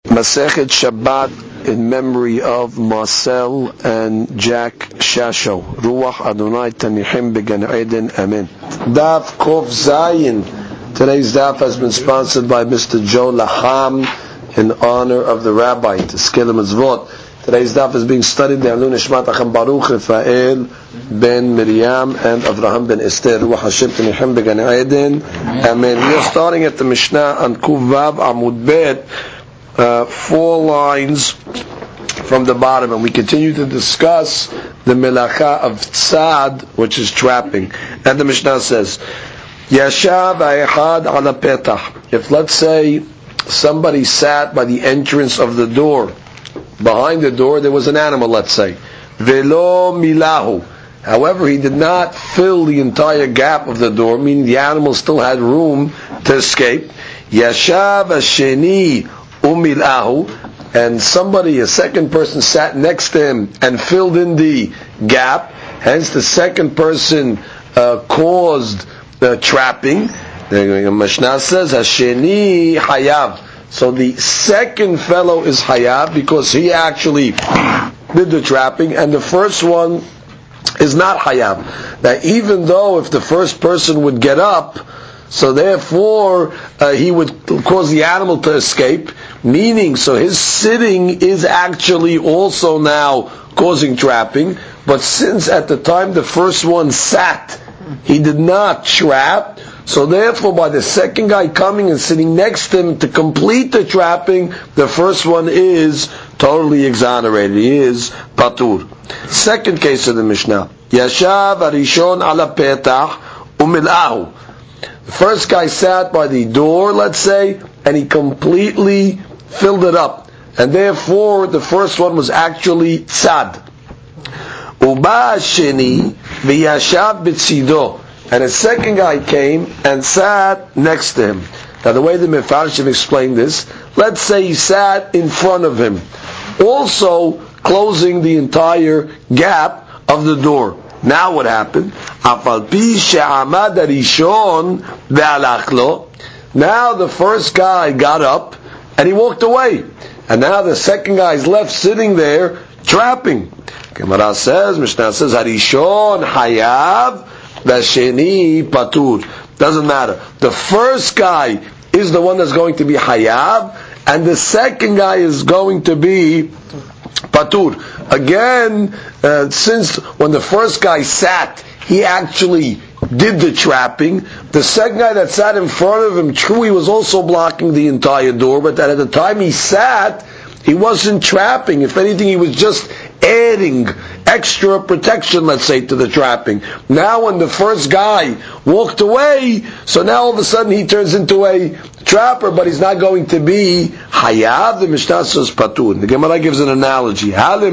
Masechet Shabbat in memory of Marcel and Jack Shasho. Ruach Adonai Tanihim Began Eden. Amen. Daf Kov Zayin. Today's daf has been sponsored by Mr. Joe Laham in honor of the rabbi, Teskele Mitzvot. Today's daf is being studied by Alun Ishmat Acham Baruch Rafael ben Miriam and Avraham ben Esther. Ruach Hashem Tanihim Began Eden. Amen. We are starting at the Mishnah on Kuvav Amud Bet. 4 lines from the bottom, and we continue to discuss the melacha of tzad, which is trapping. And the Mishnah says, Yashav ha'echad ala petach. If, let's say, somebody sat by the entrance of the door, behind the door there was an animal, let's say, velo milahu. However, he did not fill the entire gap of the door, meaning the animal still had room to escape. Yashav ha'sheni umilahu, and somebody, a second person, sat next to him and filled in the gap. Hence, the second person caused the trapping. The Mishnah says, "Hasheni hayav." So the second fellow is hayav because he actually did the trapping, and the first one is not hayav. Now, even though if the first person would get up, so therefore he would cause the animal to escape, meaning so his sitting is actually also now causing trapping, but since at the time the first one sat, he did not trap, so therefore by the second guy coming and sitting next to him to complete the trapping, the first one is totally exonerated. He is patur. Second case of the Mishnah, Yashav Arishon ala petach umil'ahu. The first guy sat by the door, let's say, and he completely filled it up. And therefore, the first one was actually tzad. Uba sheni v'yashav b'tzido. And a second guy came and sat next to him. Now, the way the Mefarshim explained this, let's say he sat in front of him, also closing the entire gap of the door. Now what happened? Now the first guy got up and he walked away, and now the second guy is left sitting there trapping. Gemara says, Mishnah says, Harishon hayav, v'sheni patur. Doesn't matter. The first guy is the one that's going to be hayav, and the second guy is going to be patur. Again, since when the first guy sat, he actually did the trapping. The second guy that sat in front of him, true, he was also blocking the entire door, but that at the time he sat, he wasn't trapping. If anything, he was just adding extra protection, let's say, to the trapping. Now when the first guy walked away, so now all of a sudden he turns into a trapper, but he's not going to be hayav. The Mishnah says patur. The Gemara gives an analogy.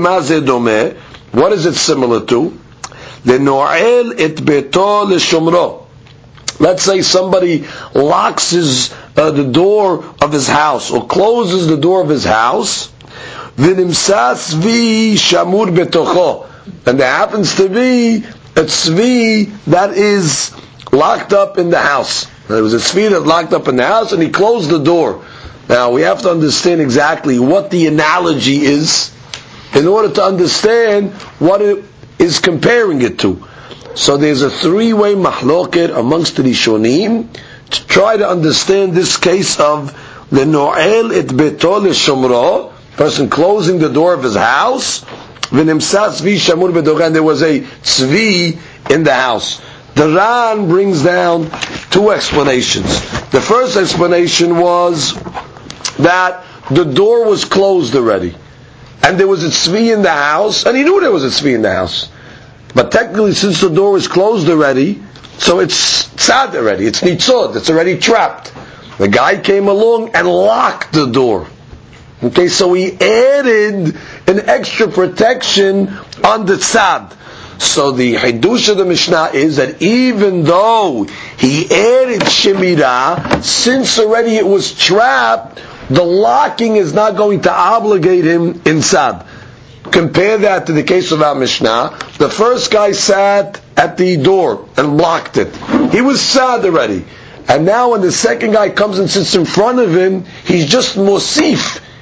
What is it similar to? Leno'el et beto l'shomro. Let's say somebody locks the door of his house, or closes the door of his house, v'nimsas vi shamur betocho, and there happens to be a tzvi that is locked up in the house. There was a tzvi that locked up in the house, and he closed the door. Now we have to understand exactly what the analogy is in order to understand what it is comparing it to. So there's a 3-way mahloket amongst the Rishonim to try to understand this case of the no'el et beto l'shomro, person closing the door of his house, v'nimsas vi shamur b'docha, and there was a tzvi in the house. The Ran brings down 2 explanations. The first explanation was that the door was closed already, and there was a tzvi in the house, and he knew there was a tzvi in the house. But technically, since the door was closed already, so it's tzad already, it's nitzod, it's already trapped. The guy came along and locked the door. Okay, so he added an extra protection on the tzad. So the hidush of the Mishnah is that even though he added shemirah, since already it was trapped, the locking is not going to obligate him in tzad. Compare that to the case of our Mishnah. The first guy sat at the door and blocked it. He was tzad already. And now when the second guy comes and sits in front of him, he's just mosif.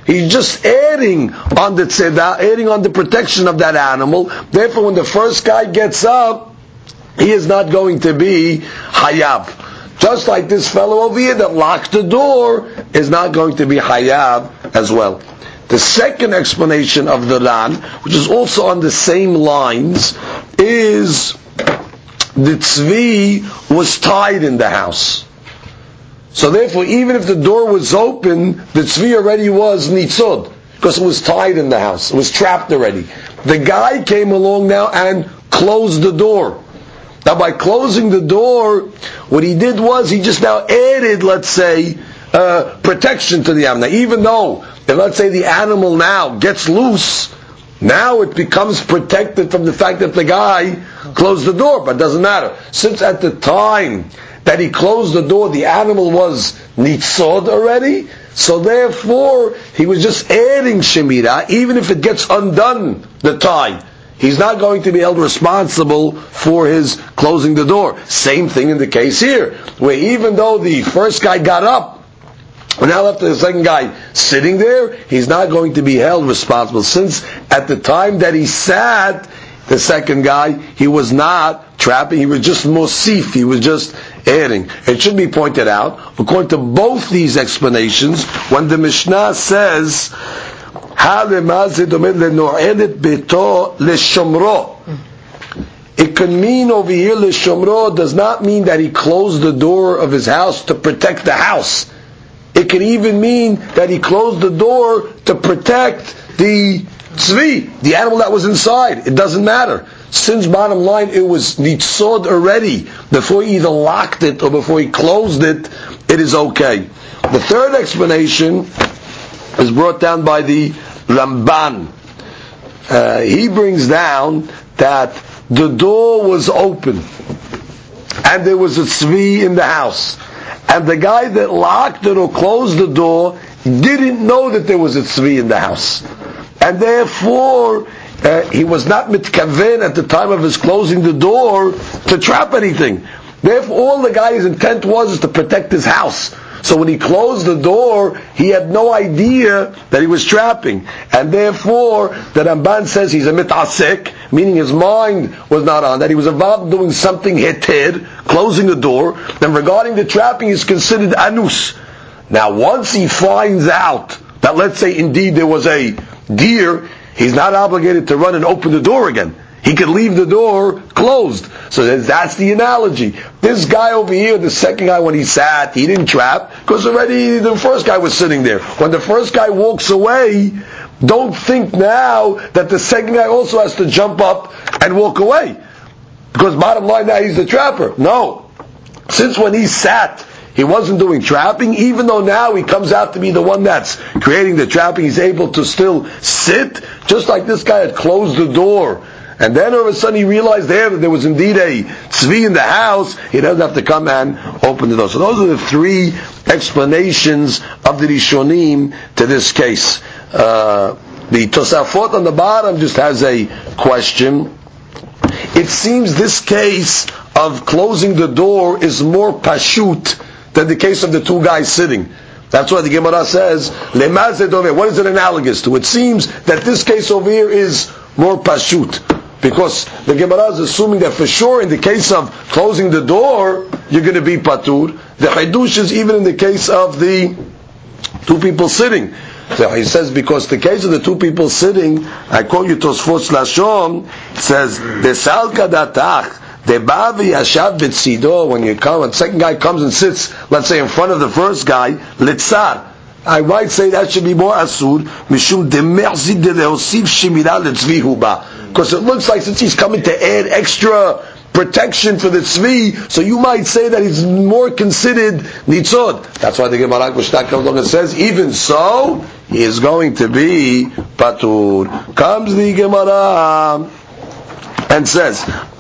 He's just adding on the tzeda, adding on the protection of that animal. Therefore, when the first guy gets up, he is not going to be hayav. Just like this fellow over here that locked the door is not going to be hayav as well. The second explanation of the Ran, which is also on the same lines, is the tzvi was tied in the house. So therefore, even if the door was open, the tzvi already was nitzod, because it was tied in the house. It was trapped already. The guy came along now and closed the door. Now by closing the door, what he did was he just now added, let's say, protection to the animal. Now, even though, if let's say the animal now gets loose, now it becomes protected from the fact that the guy closed the door, but it doesn't matter. Since at the time that he closed the door, the animal was nitzod already, so therefore he was just adding shemirah, even if it gets undone, the tie. He's not going to be held responsible for his closing the door. Same thing in the case here, where even though the first guy got up, we're now left the second guy sitting there, he's not going to be held responsible, since at the time that he sat, the second guy, he was not trapping, he was just mosif, he was just adding. It should be pointed out, according to both these explanations, when the Mishnah says, it could mean over here, leshomro does not mean that he closed the door of his house to protect the house. It could even mean that he closed the door to protect the tzvi, the animal that was inside. It doesn't matter. Since bottom line, it was nitzod already, before he either locked it or before he closed it, it is okay. The third explanation is brought down by the Ramban. He brings down that the door was open and there was a tzvi in the house, and the guy that locked it or closed the door didn't know that there was a tzvi in the house, and therefore he was not mitkaven at the time of his closing the door to trap anything. Therefore all the guy's intent was to protect his house. So when he closed the door, he had no idea that he was trapping. And therefore, the Ramban says he's a mitasek, meaning his mind was not on that. He was involved in doing something heter, closing the door. Then regarding the trapping, he's considered anus. Now once he finds out that, let's say indeed there was a deer, he's not obligated to run and open the door again. He could leave the door closed. So that's the analogy. This guy over here, the second guy, when he sat, he didn't trap, because already the first guy was sitting there. When the first guy walks away, don't think now that the second guy also has to jump up and walk away, because bottom line now he's the trapper. No. Since when he sat, he wasn't doing trapping, even though now he comes out to be the one that's creating the trapping, he's able to still sit, just like this guy had closed the door. And then all of a sudden he realized that there was indeed a tzvi in the house, he doesn't have to come and open the door. So those are the three explanations of the Rishonim to this case. The Tosafot on the bottom just has a question. It seems this case of closing the door is more pashut than the case of the two guys sitting. That's why the Gemara says, what is it analogous to? It seems that this case over here is more pashut, because the Gemara is assuming that for sure in the case of closing the door, you're going to be patur. The Hidush is even in the case of the two people sitting. So he says, because the case of the two people sitting, I quote you Tosfot Lashon, it says, Desalka datach, debavi yashav b'tzido, when you come, and the second guy comes and sits, let's say in front of the first guy, litzar. I might say that should be more asur, mishum demerzi de leosiv shemira letzvi huba. Because it looks like since he's coming to add extra protection for the tzvi, so you might say that he's more considered nitzod. That's why the Gemara Mishnah comes along and says, even so, he is going to be patur. Comes the Gemara and says,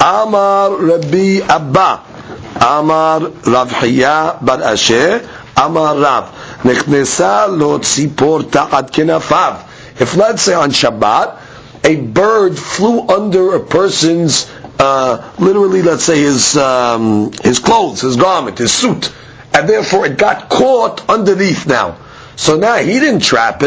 Amar Rabbi Abba, Amar Rav Hiya bar Asher, Amar Rav, Nechnesa lo tzipor ta'ad kenafav. If let's say on Shabbat, a bird flew under a person's, literally, let's say his clothes, his garment, his suit, and therefore it got caught underneath now. So now he didn't trap it,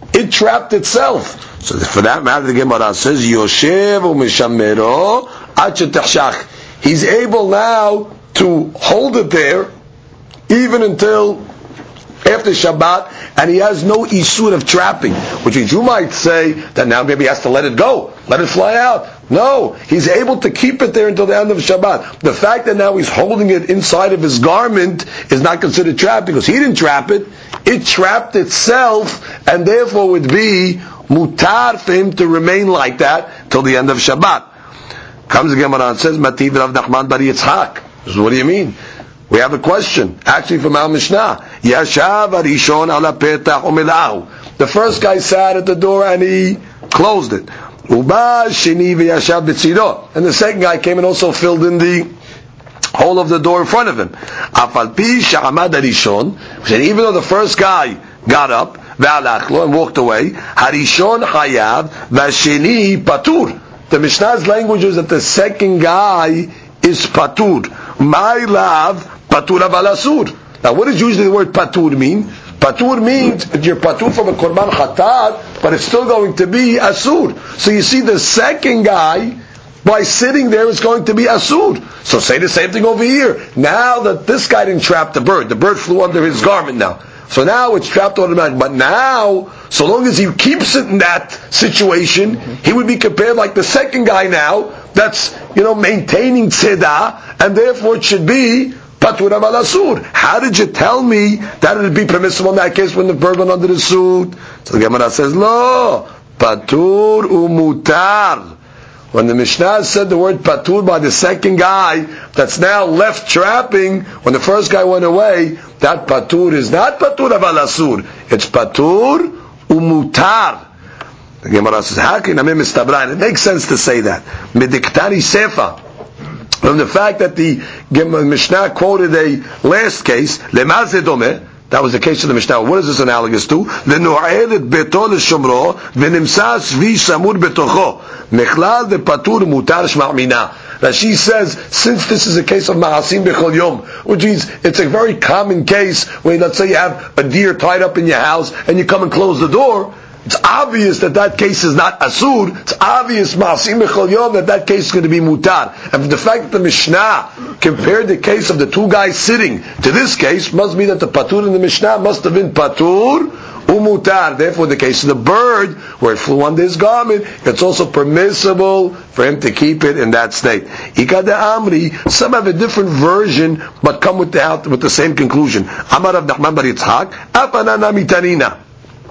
it trapped itself. So for that matter, the Gemara says, Yoshev u'mishamero ad shetachshach. He's able now to hold it there even until after Shabbat, and he has no isur of trapping, which means you might say that now maybe he has to let it go, let it fly out. No, he's able to keep it there until the end of Shabbat. The fact that now he's holding it inside of his garment is not considered trapped, because he didn't trap it, it trapped itself, and therefore would be mutar for him to remain like that till the end of Shabbat. Comes the Gemara and says, Mativ Rav Nachman bar Yitzhak. So what do you mean? We have a question, actually from our Mishnah. Yashav Arishon ala petach umilahu. The first guy sat at the door and he closed it. Uba sheni v'yashav b'tziro. And the second guy came and also filled in the hole of the door in front of him. Afal pi sha'amad Arishon. Even though the first guy got up, ve'alachlo, and walked away, Harishon hayav v'asheni patur. The Mishnah's language is that the second guy is patur. My love, patur aval asur. Now, what does usually the word patur mean? Patur means that you're patur from a korban chatat, but it's still going to be asur. So you see, the second guy, by sitting there, is going to be asur. So say the same thing over here. Now that this guy didn't trap the bird flew under his garment now. So now it's trapped automatically. But now, so long as he keeps it in that situation, he would be compared like the second guy now, that's, maintaining tzeda, and therefore it should be patur aval asur. How did you tell me that it would be permissible in that case when the bird went under the suit? So the Gemara says, lo, patur umutar. When the Mishnah said the word patur by the second guy that's now left trapping, when the first guy went away, that patur is not patur aval asur. It's patur umutar. The Gemara says, how can it makes sense to say that. Mediktani sefa. From the fact that the Mishnah quoted a last case, lemazeh domeh, that was the case of the Mishnah. What is this analogous to? V'nu'elet beto l'shomro v'nimsa svi shamur betocho mechlal v'patur mutar shma'mina. Rashi says, since this is a case of ma'asim b'chol yom, which means it's a very common case where, let's say, you have a deer tied up in your house and you come and close the door, it's obvious that case is not asur. It's obvious ma'asim b'chol yom that case is going to be mutar. And the fact that the Mishnah compared the case of the two guys sitting to this case must mean that the patur in the Mishnah must have been patur umutar. Therefore, the case of the bird where it flew under his garment, it's also permissible for him to keep it in that state. Ika de Amri, some have a different version but come with the same conclusion. Amar Rav Nachman bar Yitzhak, afanana mitanina.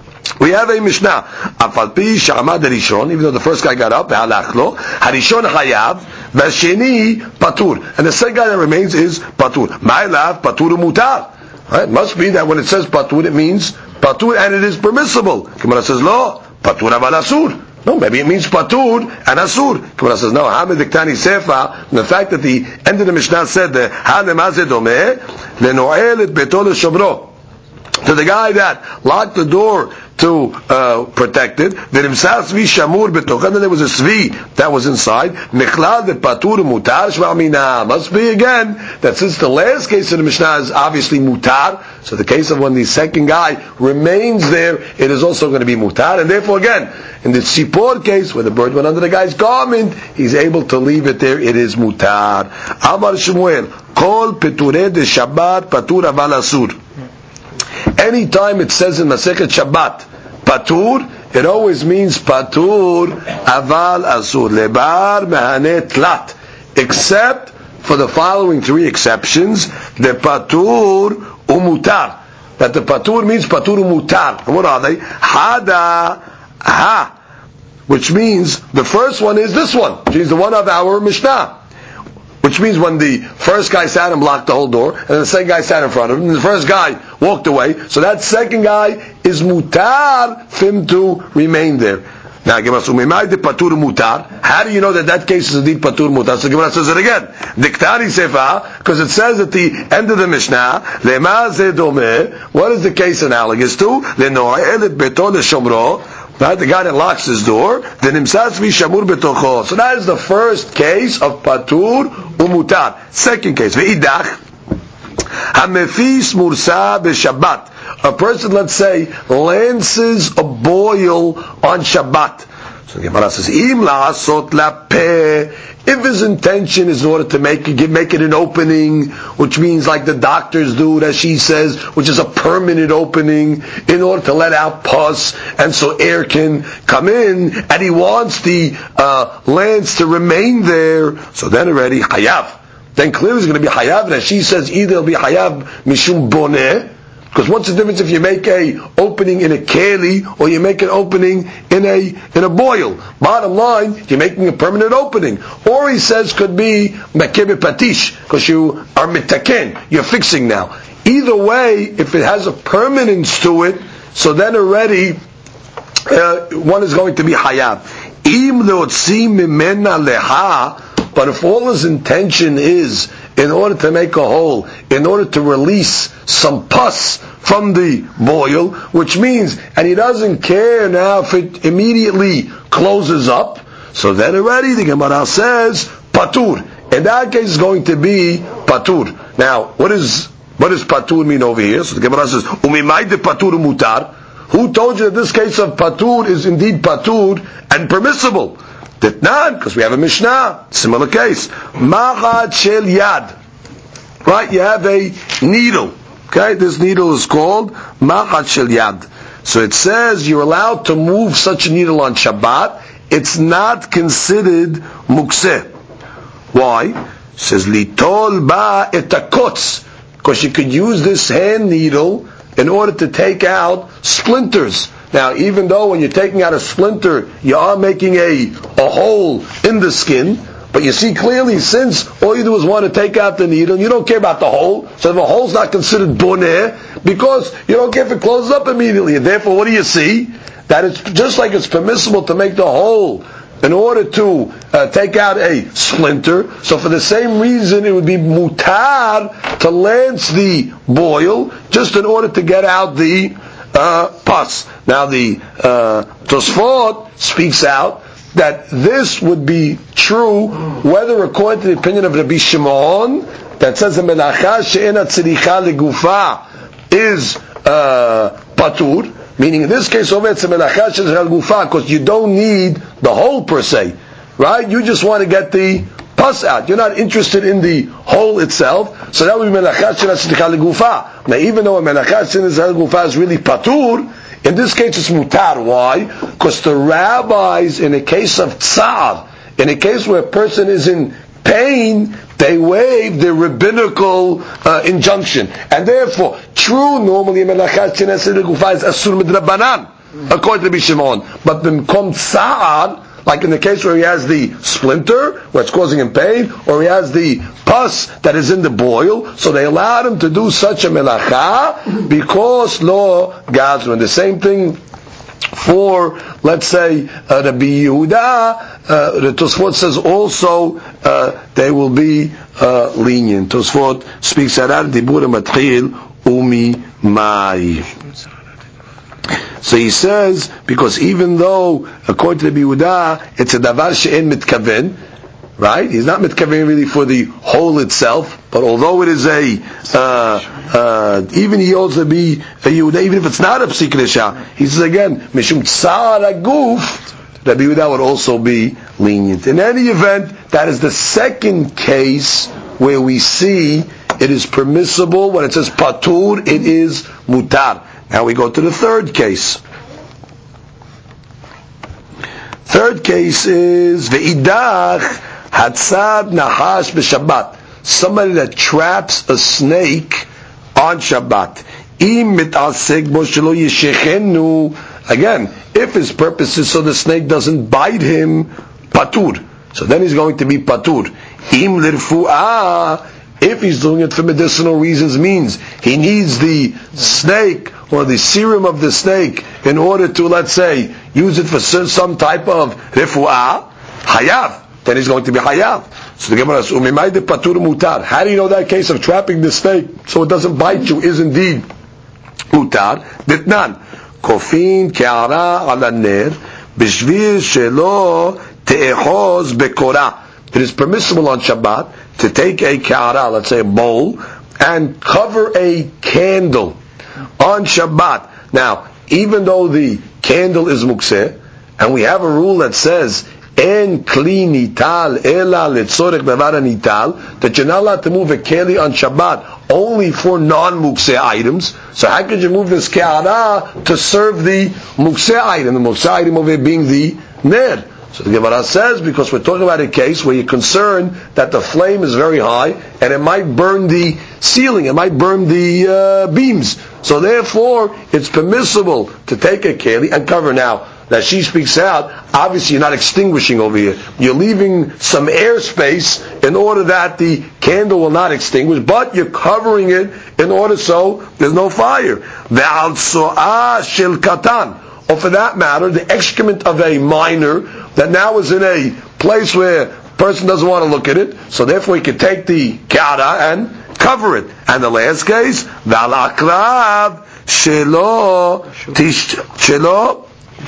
We have a Mishnah. Afal pi sha'amad Harishon, even though the first guy got up, ve'alachlo, Harishon hayav, ve'sheni patur. And the second guy that remains is patur. Ma'elav patur mutar. Right? It must be that when it says patur, it means patur and it is permissible. Gemara says, lo, patur aval asur. No, maybe it means patur and asur. Gemara says, no, hamid diktani sefa, the fact that the end of the Mishnah said, ha lemazeh domeh, le'no'el et beto l'shomro. To the guy that locked the door to protect it, and then there was a svi that was inside. Must be again that since the last case of the Mishnah is obviously mutar, so the case of when the second guy remains there, it is also going to be mutar, and therefore again, in the tzipor case where the bird went under the guy's garment, he's able to leave it there. It is mutar. Amar Shmuel, kol peturei de Shabbat patur aval asur. Anytime it says in Masechet Shabbat, patur, it always means patur aval asur, lebar mehane tlat, except for the following three exceptions: the patur umutar. That the patur means patur umutar. And what are they? Hada ha, which means the first one is this one, which is the one of our Mishnah. Which means when the first guy sat and blocked the whole door, and the second guy sat in front of him, and the first guy walked away, so that second guy is mutar for him to remain there. Now, Gemara says, patur mutar. How do you know that case is indeed patur mutar? So Gemara says it again. Diktani sefa, because it says at the end of the Mishnah, lemazeh domeh. What is the case analogous to? Leno'el et beto l'shomro. Right? The guy that locks his door, then himsas vi shamur betocho. So that is the first case of patur umutar. Second case, ve'idach Hamefis mursa b'Shabbat. A person, let's say, lances a boil on Shabbat. So the Gemara says, Im la'asot la'peh. If his intention is in order to make it an opening, which means like the doctors do, as she says, which is a permanent opening, in order to let out pus, and so air can come in, and he wants the lance to remain there, so then already hayav. Then clearly it's going to be hayav, and as she says, either it'll be hayav mishum boneh, because what's the difference if you make a opening in a keli or you make an opening in a boil? Bottom line, you're making a permanent opening. Or he says could be makebe patish, because you are mitaken, you're fixing now. Either way, if it has a permanence to it, so then already one is going to be hayav. Im leotzi mimena leha. But if all his intention is in order to make a hole, in order to release some pus from the boil, which means, and he doesn't care now if it immediately closes up, so then already the Gemara says patur. In that case, it's going to be patur. Now, what does patur mean over here? So the Gemara says, umimayde patur mutar. Who told you that this case of patur is indeed patur and permissible? Ditnan, because we have a Mishnah, similar case. Ma'ad shel yad. Right, you have a needle. Okay, this needle is called Ma'ad shel yad. So it says you're allowed to move such a needle on Shabbat. It's not considered mukseh. Why? It says litol ba etakotz. Because you could use this hand needle in order to take out splinters. Now, even though when you're taking out a splinter, you are making a hole in the skin, but you see clearly, since all you do is want to take out the needle, you don't care about the hole, so the hole's not considered boneh, because you don't care if it closes up immediately. And therefore, what do you see? That it's just like it's permissible to make the hole in order to take out a splinter. So for the same reason, it would be mutar to lance the boil, just in order to get out the pus. Now the Tosfot speaks out that this would be true whether according to the opinion of Rabbi Shimon that says a melacha she'ena tziricha legufa is patur, meaning in this case over it's a melacha she'ena legufa because you don't need the hole per se, right? You just want to get the pus out. You're not interested in the hole itself, so that would be melachat she'ena tziricha legufa. Now, even though a melachat she'ena tziricha legufa is really patur, in this case it's mutar. Why? Because the rabbis, in a case of tsar, in a case where a person is in pain, they waive the rabbinical injunction, and therefore, true normally a melachat she'ena tziricha legufa is asur midrabanan, according to Rabbi Shimon. But the kom tsar, like in the case where he has the splinter, where it's causing him pain, or he has the pus that is in the boil, so they allowed him to do such a melacha because lo gazru. And the same thing for, let's say, Rabbi Yehuda, the Tosfot says also they will be lenient. Tosfot speaks arar dibur matchil umi mai. So he says, because even though, according to Rabbi Yehuda, it's a davar she'en mitkaven, right? He's not mitkaven really for the hole itself, but although it is even he holds to be a Yehuda, even if it's not a psik resha, he says again, mishum tsar aguf, Rabbi Yehuda would also be lenient. In any event, that is the second case where we see it is permissible. When it says patur, it is mutar. Now we go to the third case. Third case is ve'idach hatzad nahash b'Shabbat. Somebody that traps a snake on Shabbat. Im mitasek bo shelo yeshechenu. Again, if his purpose is so the snake doesn't bite him, patur. So then he's going to be patur. Im lirfu'ah. If he's doing it for medicinal reasons, means he needs the snake or the serum of the snake in order to, let's say, use it for some type of refu'ah, hayav, then he's going to be hayav. So the Gemara says, umimayde patur mutar. How do you know that case of trapping the snake so it doesn't bite you is indeed mutar? Ditnan. Kofin ke'ara ala ner b'shvil shelo te'ehoz bekora. It is permissible on Shabbat to take a ke'ara, let's say a bowl, and cover a candle on Shabbat. Now, even though the candle is mukseh, and we have a rule that says En kli nital ela letzorech davar nital, that you're not allowed to move a keli on Shabbat only for non-mukseh items. So how could you move this ke'ara to serve the mukseh item? The mukseh item over here being the ner. So the Gemara says, because we're talking about a case where you're concerned that the flame is very high and it might burn the ceiling, it might burn the beams. So therefore, it's permissible to take a keli and cover. Now, that she speaks out, obviously you're not extinguishing over here. You're leaving some airspace in order that the candle will not extinguish, but you're covering it in order so there's no fire. Ve'al so'ah shel katan. Or for that matter, the excrement of a minor that now is in a place where a person doesn't want to look at it, so therefore he can take the kara and cover it. And the last case, ve'al akrav shelo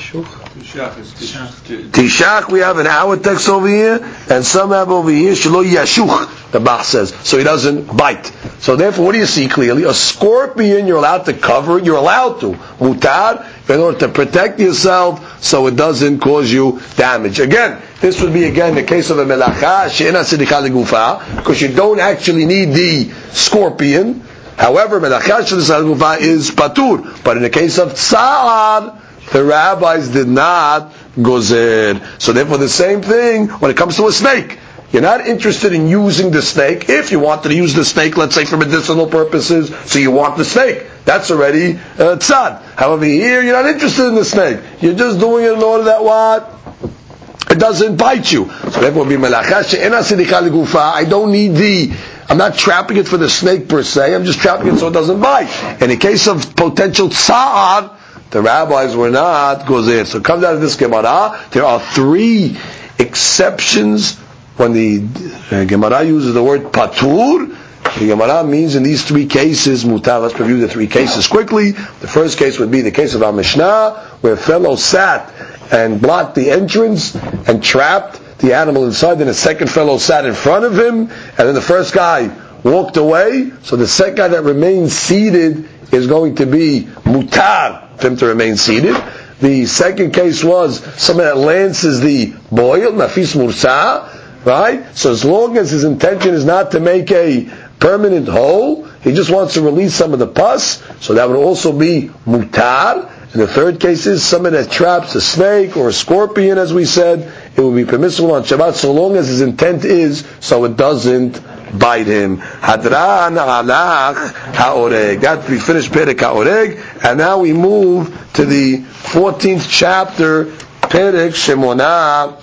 Tishach, we have in our text over here, and some have over here, Shelo Yashuch, the Bach says, so he doesn't bite. So therefore, what do you see clearly? A scorpion, you're allowed to cover it, you're allowed to. Mutar, in order to protect yourself, so it doesn't cause you damage. Again, this would be again the case of a melacha, she'ena sidika legufa, because you don't actually need the scorpion. However, melacha sidika legufa is patur. But in the case of tsa'ar, the rabbis did not gozer. So therefore the same thing when it comes to a snake. You're not interested in using the snake. If you wanted to use the snake, let's say for medicinal purposes, so you want the snake, that's already tzad. However, here you're not interested in the snake. You're just doing it in order that what? It doesn't bite you. So therefore be melacha she'ena sidika legufa. I don't need I'm not trapping it for the snake per se, I'm just trapping it so it doesn't bite. In the case of potential tza'ar, the rabbis were not gozer. So it comes out of this Gemara, there are three exceptions when the Gemara uses the word patur. The Gemara means in these three cases, mutar. Let's review the three cases quickly. The first case would be the case of our Mishnah, where a fellow sat and blocked the entrance and trapped the animal inside. Then a second fellow sat in front of him, and then the first guy walked away. So the second guy that remains seated is going to be mutar for him to remain seated. The second case was someone that lances the boil, nafis mursa, right? So as long as his intention is not to make a permanent hole, he just wants to release some of the pus, so that would also be mutar. And the third case is someone that traps a snake or a scorpion, as we said, it would be permissible on Shabbat so long as his intent is so it doesn't bite him. Hadran alach ha'oreg. That we finished Perek ha'oreg, and now we move to the 14th chapter, Perek Shemona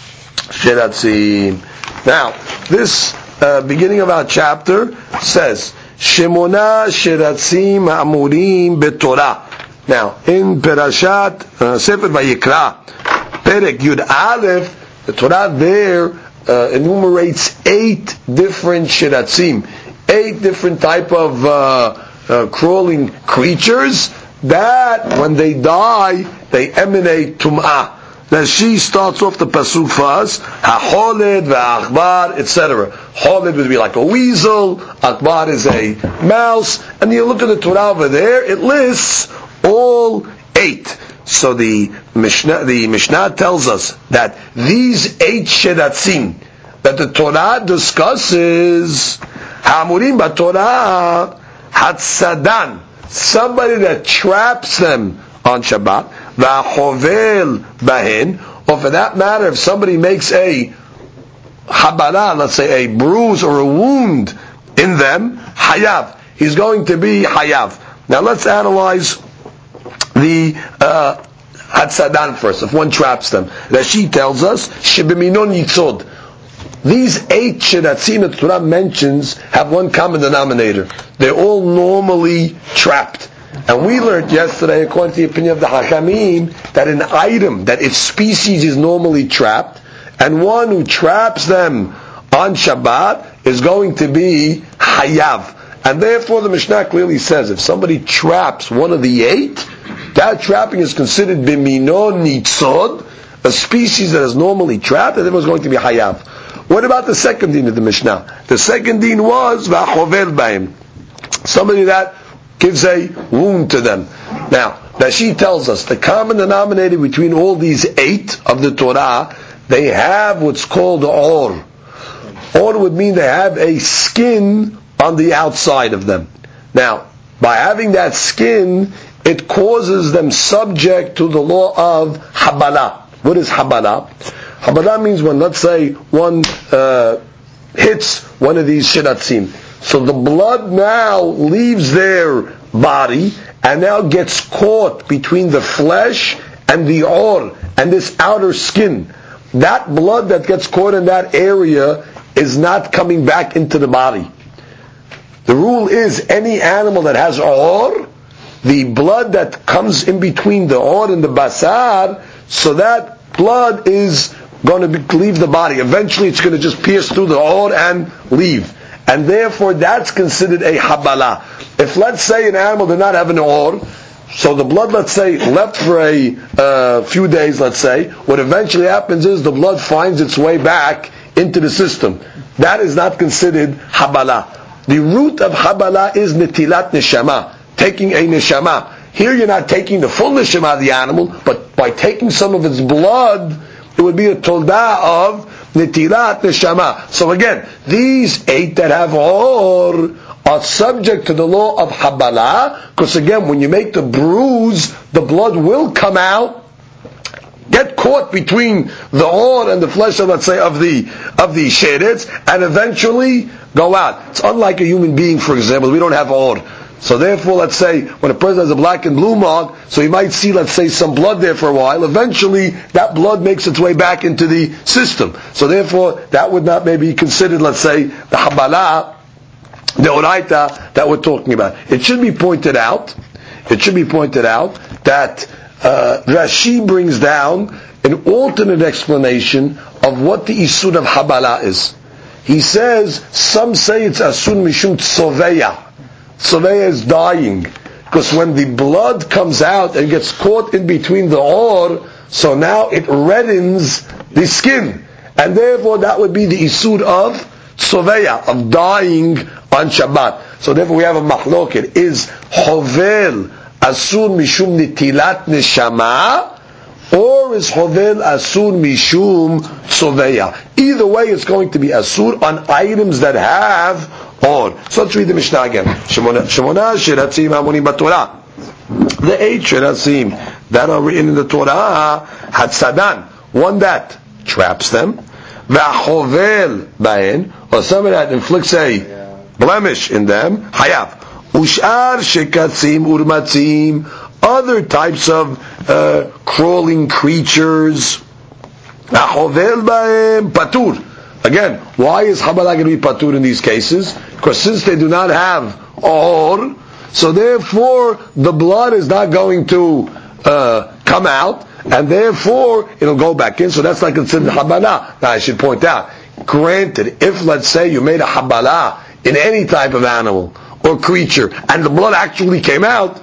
Sheratzim. Now, this beginning of our chapter says Shemona Sheratzim Amurim Betorah. Now, in Perashat Sefer Vayikra, Perek Yud Aleph, the Torah there enumerates 8 different shiratzim, 8 different type of crawling creatures that when they die, they emanate tum'ah. Now she starts off the pasuk first, ha'choled v'achbar, etc. Choled would be like a weasel, akbar is a mouse, and you look at the Torah over there, it lists all 8. So the Mishnah tells us that these 8 shiratzim that the Torah discusses, ha'amurim b'Torah hatsadan, somebody that traps them on Shabbat, v'achovel bahen, or for that matter, if somebody makes a habara, let's say a bruise or a wound in them, hayav, he's going to be hayav. Now let's analyze the hatsadan first. If one traps them, Rashi tells us shebiminon yitzod. These 8 shiratzim that the Torah mentions have one common denominator. They're all normally trapped. And we learned yesterday, according to the opinion of the Hachamim, that an item, that its species is normally trapped, and one who traps them on Shabbat is going to be hayav. And therefore the Mishnah clearly says, if somebody traps one of the 8, that trapping is considered bimino nitzod, a species that is normally trapped, and therefore is going to be hayav. What about the second din of the Mishnah? The second din was v'achovel b'hem. somebody that gives a wound to them. Now, Rashi tells us the common denominator between all these 8 of the Torah, they have what's called or. Or would mean they have a skin on the outside of them. Now, by having that skin, it causes them subject to the law of Habala. What is Habala? Habala means when, let's say, one hits one of these shiratzim. So the blood now leaves their body and now gets caught between the flesh and the or, and this outer skin. That blood that gets caught in that area is not coming back into the body. The rule is any animal that has or, the blood that comes in between the or and the basar, so that blood is going to leave the body. Eventually it's going to just pierce through the or and leave. And therefore that's considered a habala. If, let's say, an animal did not have an or, so the blood, let's say, left for a few days, let's say, what eventually happens is the blood finds its way back into the system. That is not considered habala. The root of habala is netilat neshama, taking a neshama. Here you're not taking the full neshama of the animal, but by taking some of its blood, it would be a tolda of netilat neshama. So again, these 8 that have or are subject to the law of habala, because again, when you make the bruise, the blood will come out, get caught between the or and the flesh of, let's say, of the sheretz, and eventually go out. It's unlike a human being, for example. We don't have or. So therefore, let's say, when a person has a black and blue mark, so you might see, let's say, some blood there for a while. Eventually, that blood makes its way back into the system. So therefore, that would not maybe considered, let's say, the habala, the oraita that we're talking about. It should be pointed out that Rashi brings down an alternate explanation of what the isur of habala is. He says, some say it's asur mishum tsoveya. Tsoveya is dying, because when the blood comes out and gets caught in between the or, so now it reddens the skin, and therefore that would be the isur of tsoveya, of dying on Shabbat. So therefore we have a mahloket. Is hovel asur mishum nitilat neshama, or is hovel asur mishum tsoveya? Either way, it's going to be asur on items that have or. So let's read the Mishnah again. Shemona shiratzim hamunim b'Torah. The 8 shiratzim that are written in the Torah, hatzadan, one that traps them, v'achovel bahen, or somebody that inflicts a blemish in them, hayav. Ushar shekatzim urmatzim, other types of crawling creatures, v'achovel bahen patur. Again, why is habala going to be patur in these cases? Because since they do not have or, so therefore the blood is not going to come out, and therefore it'll go back in. So that's not considered habala. Now I should point out, granted, if let's say you made a habala in any type of animal or creature, and the blood actually came out,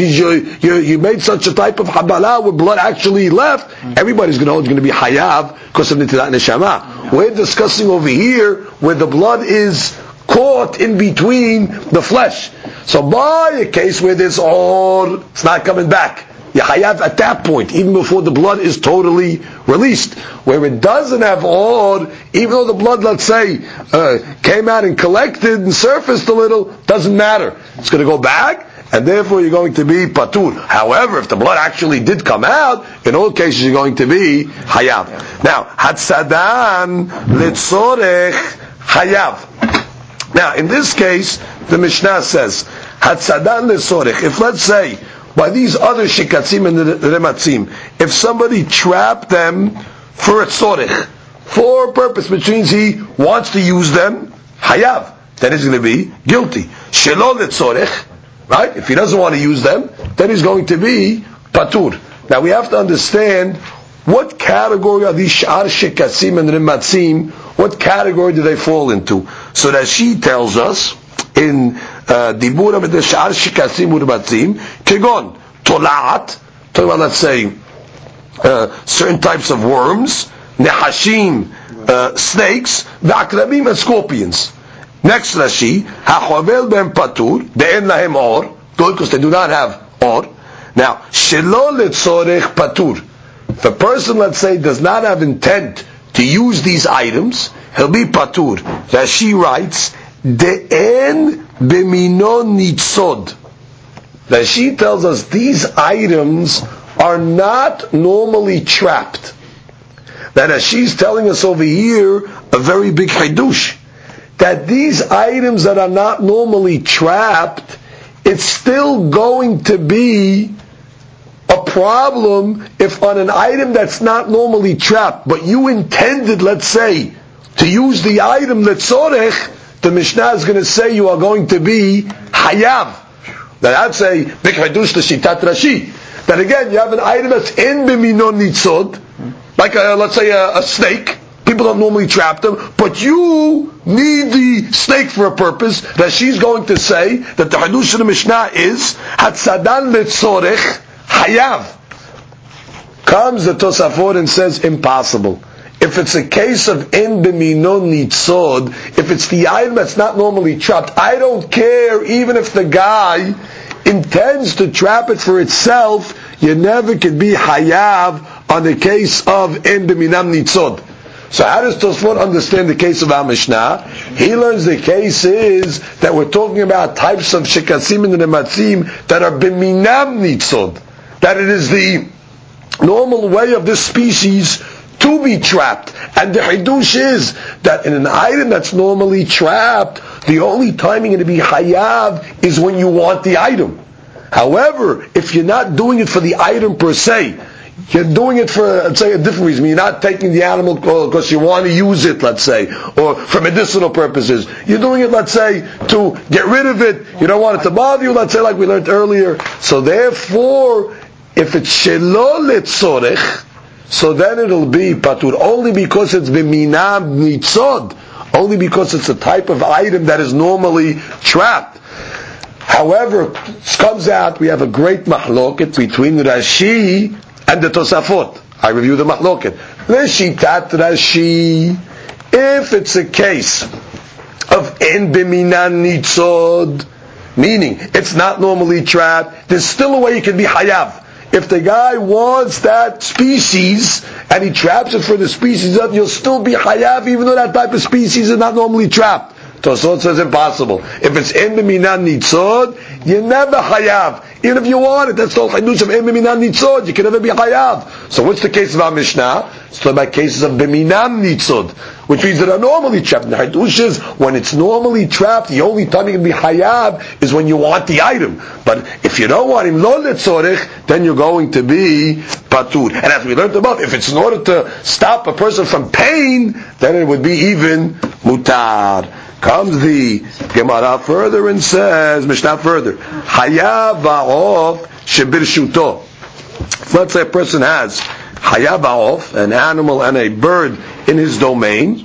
you made such a type of habala where blood actually left, everybody's going to be hayav because of nitilat neshama. We're discussing over here where the blood is caught in between the flesh. So by a case where there's or, it's not coming back. You hayav at that point, even before the blood is totally released. Where it doesn't have or, even though the blood, let's say, came out and collected and surfaced a little, doesn't matter. It's going to go back, and therefore you're going to be patur. However, if the blood actually did come out, in all cases you're going to be hayav. Now, hatzadan litzorech hayav. Now, in this case, the Mishnah says, hatzadan litzorech. If, let's say, by these other shikatzim and the rematzim, if somebody trapped them for a tzorech, for a purpose, which means he wants to use them, hayav, then he's going to be guilty. Shelo litzorech, right? If he doesn't want to use them, then he's going to be patur. Now we have to understand what category are these sh'ar shekatzim and rematzim, what category do they fall into? So that she tells us in Dibura with the sh'ar shekatzim urmatzim, kegon, tola'at, talking about, let's say, certain types of worms, nehashim, snakes, v'akrabim, and scorpions. Next Rashi, hachovel ben patur, de'en lahem or, good, because they do not have or. Now, shelo letzorech patur. If a person, let's say, does not have intent to use these items, he'll be patur. Rashi writes, de'en bemino nitzod. Rashi tells us these items are not normally trapped. That Rashi's telling us over here a very big chidush. That these items that are not normally trapped, it's still going to be a problem if on an item that's not normally trapped, but you intended, let's say, to use the item letzorech, the Mishnah is going to say you are going to be hayav. That's a big hadush to shitat Rashi. That again, you have an item that's in b'minon nitzod, like let's say a snake. People don't normally trap them, but you need the snake for a purpose. Rashi's going to say that the hadush of the Mishnah is hatzadan letzorech hayav. Comes the Tosafot and says impossible. If it's a case of in b'minon nitzod, if it's the item that's not normally trapped, I don't care even if the guy intends to trap it for itself, you never can be hayav on the case of in b'minam nitzod. So how does Tosfot understand the case of our Mishnah? He learns the case is that we're talking about types of shekasim and rematzim that are b'minam nitzod. That it is the normal way of this species to be trapped. And the hidush is that in an item that's normally trapped, the only time you're going to be hayav is when you want the item. However, if you're not doing it for the item per se, you're doing it for, let's say, a different reason. You're not taking the animal because you want to use it, let's say, or for medicinal purposes. You're doing it, let's say, to get rid of it. You don't want it to bother you, let's say, like we learned earlier. So therefore, if it's shelo letzorech, so then it'll be patur only because it's b'minam nitzod, only because it's a type of item that is normally trapped. However, it comes out we have a great mahloket between Rashi and the Tosafot. I review the mahloket. Leshitat Rashi, if it's a case of en b'minan nitzod, meaning it's not normally trapped, there's still a way you can be hayav. If the guy wants that species and he traps it for the species of, you'll still be hayav even though that type of species is not normally trapped. Tosot says impossible. If it's in b'minan nitzod, you're never hayav. Even if you want it, that's the hadush of in b'minan nitzod. You can never be hayav. So what's the case of our Mishnah? It's talking about cases of b'minam nitzod, which means that are normally trapped. The hadush is when it's normally trapped, the only time you can be hayav is when you want the item. But if you don't want him lo letzorech, then you're going to be patur. And as we learned above, if it's in order to stop a person from pain, then it would be even mutar. Comes the Gemara further and says, Mishnah further, Hayav va'of shebirshuto. Let's say a person has Hayav va'of, an animal and a bird in his domain.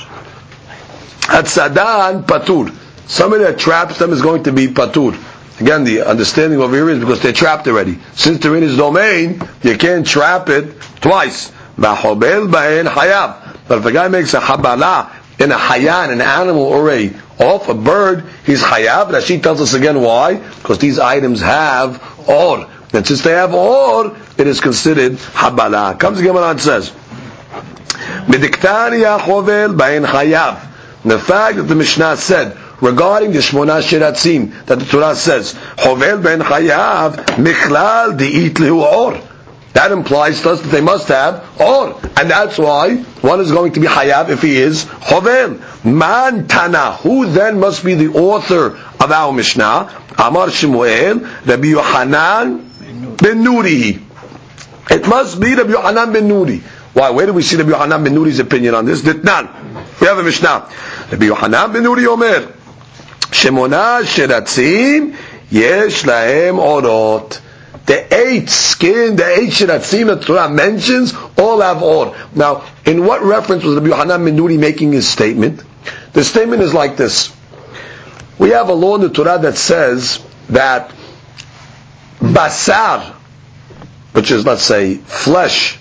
Hatzadan patur. Somebody that traps them is going to be patur. Again, the understanding over here is because they're trapped already. Since they're in his domain, you can't trap it twice. Ba'chobel ba'en hayav. But if a guy makes a habala in a hayan, an animal or a bird, he's hayav. Rashi tells us again why? Because these items have or. And since they have or, it is considered habala. Comes the Gemara and says, B'diktani chovel ba'en hayav. The fact that the Mishnah said regarding the Shmona Shiratzim, that the Torah says, chovel ba'en hayav, michlal di'it lehu or. That implies to us that they must have or, and that's why one is going to be hayav if he is chovel. Man Tana, who then must be the author of our Mishnah? Amar Shemuel, Rabbi Yochanan ben Nuri. It must be Rabbi Yochanan ben Nuri. Why? Where do we see Rabbi Yochanan ben Nuri's opinion on this? Ditnan. We have a Mishnah. Rabbi Yochanan ben Nuri Omer, Shemona Sheratzim yesh lahem orot. The 8 skin, the 8 shiratzim that Torah mentions, all have or. Now, in what reference was Rabbi Yochanan ben Nuri making his statement? The statement is like this. We have a law in the Torah that says that basar, which is, let's say, flesh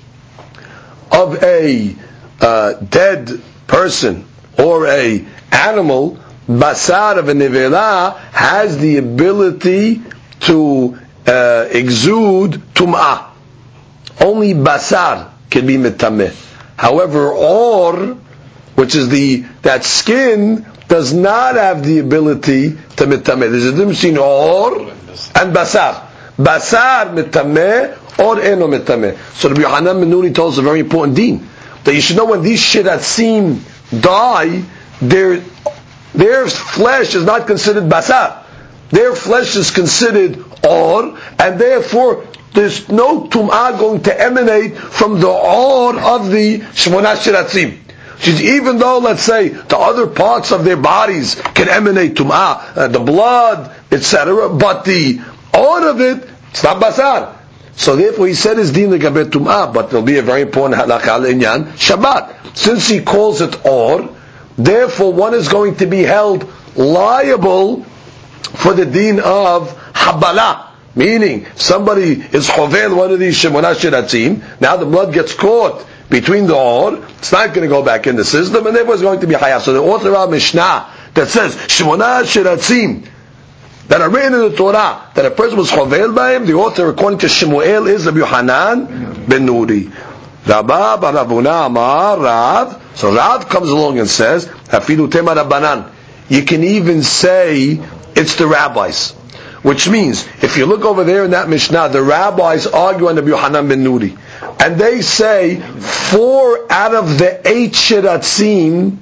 of a dead person or a animal, basar of a nevela has the ability to exude tum'ah. Only basar can be mitameh. However, or, which is that skin, does not have the ability to mitameh. There's a difference between or and basar. Basar mitameh, or eno mitameh. So Rabbi Yochanan ben Nuri tells us a very important deen, that you should know when these shiratzim die, their flesh is not considered basar. Their flesh is considered or, and therefore there's no tum'ah going to emanate from the or of the shmona shiratzim. Even though, let's say, the other parts of their bodies can emanate tum'ah, the blood, etc., but the or of it, it's not basar. So therefore he said his deen legabet tum'ah, but there'll be a very important halakha inyan Shabbat. Since he calls it or, therefore one is going to be held liable for the deen of habala. Meaning, somebody is chovel one of these shemona shiratzim, now the blood gets caught between the or, it's not going to go back in the system, and therefore it's going to be hayav. So the author of Mishnah that says shemona shiratzim that are written in the Torah that a person was chovel by him, the author according to Shemuel is Rabbi Yochanan ben Nuri. Rabba bar Ravuna amar Rav. So Rav comes along and says, Hafilu tema Rabbanan. You can even say it's the rabbis. Which means, if you look over there in that Mishnah, the rabbis argue on Rabbi Yochanan ben Nuri. And they say, 4 out of the 8 shiratzim,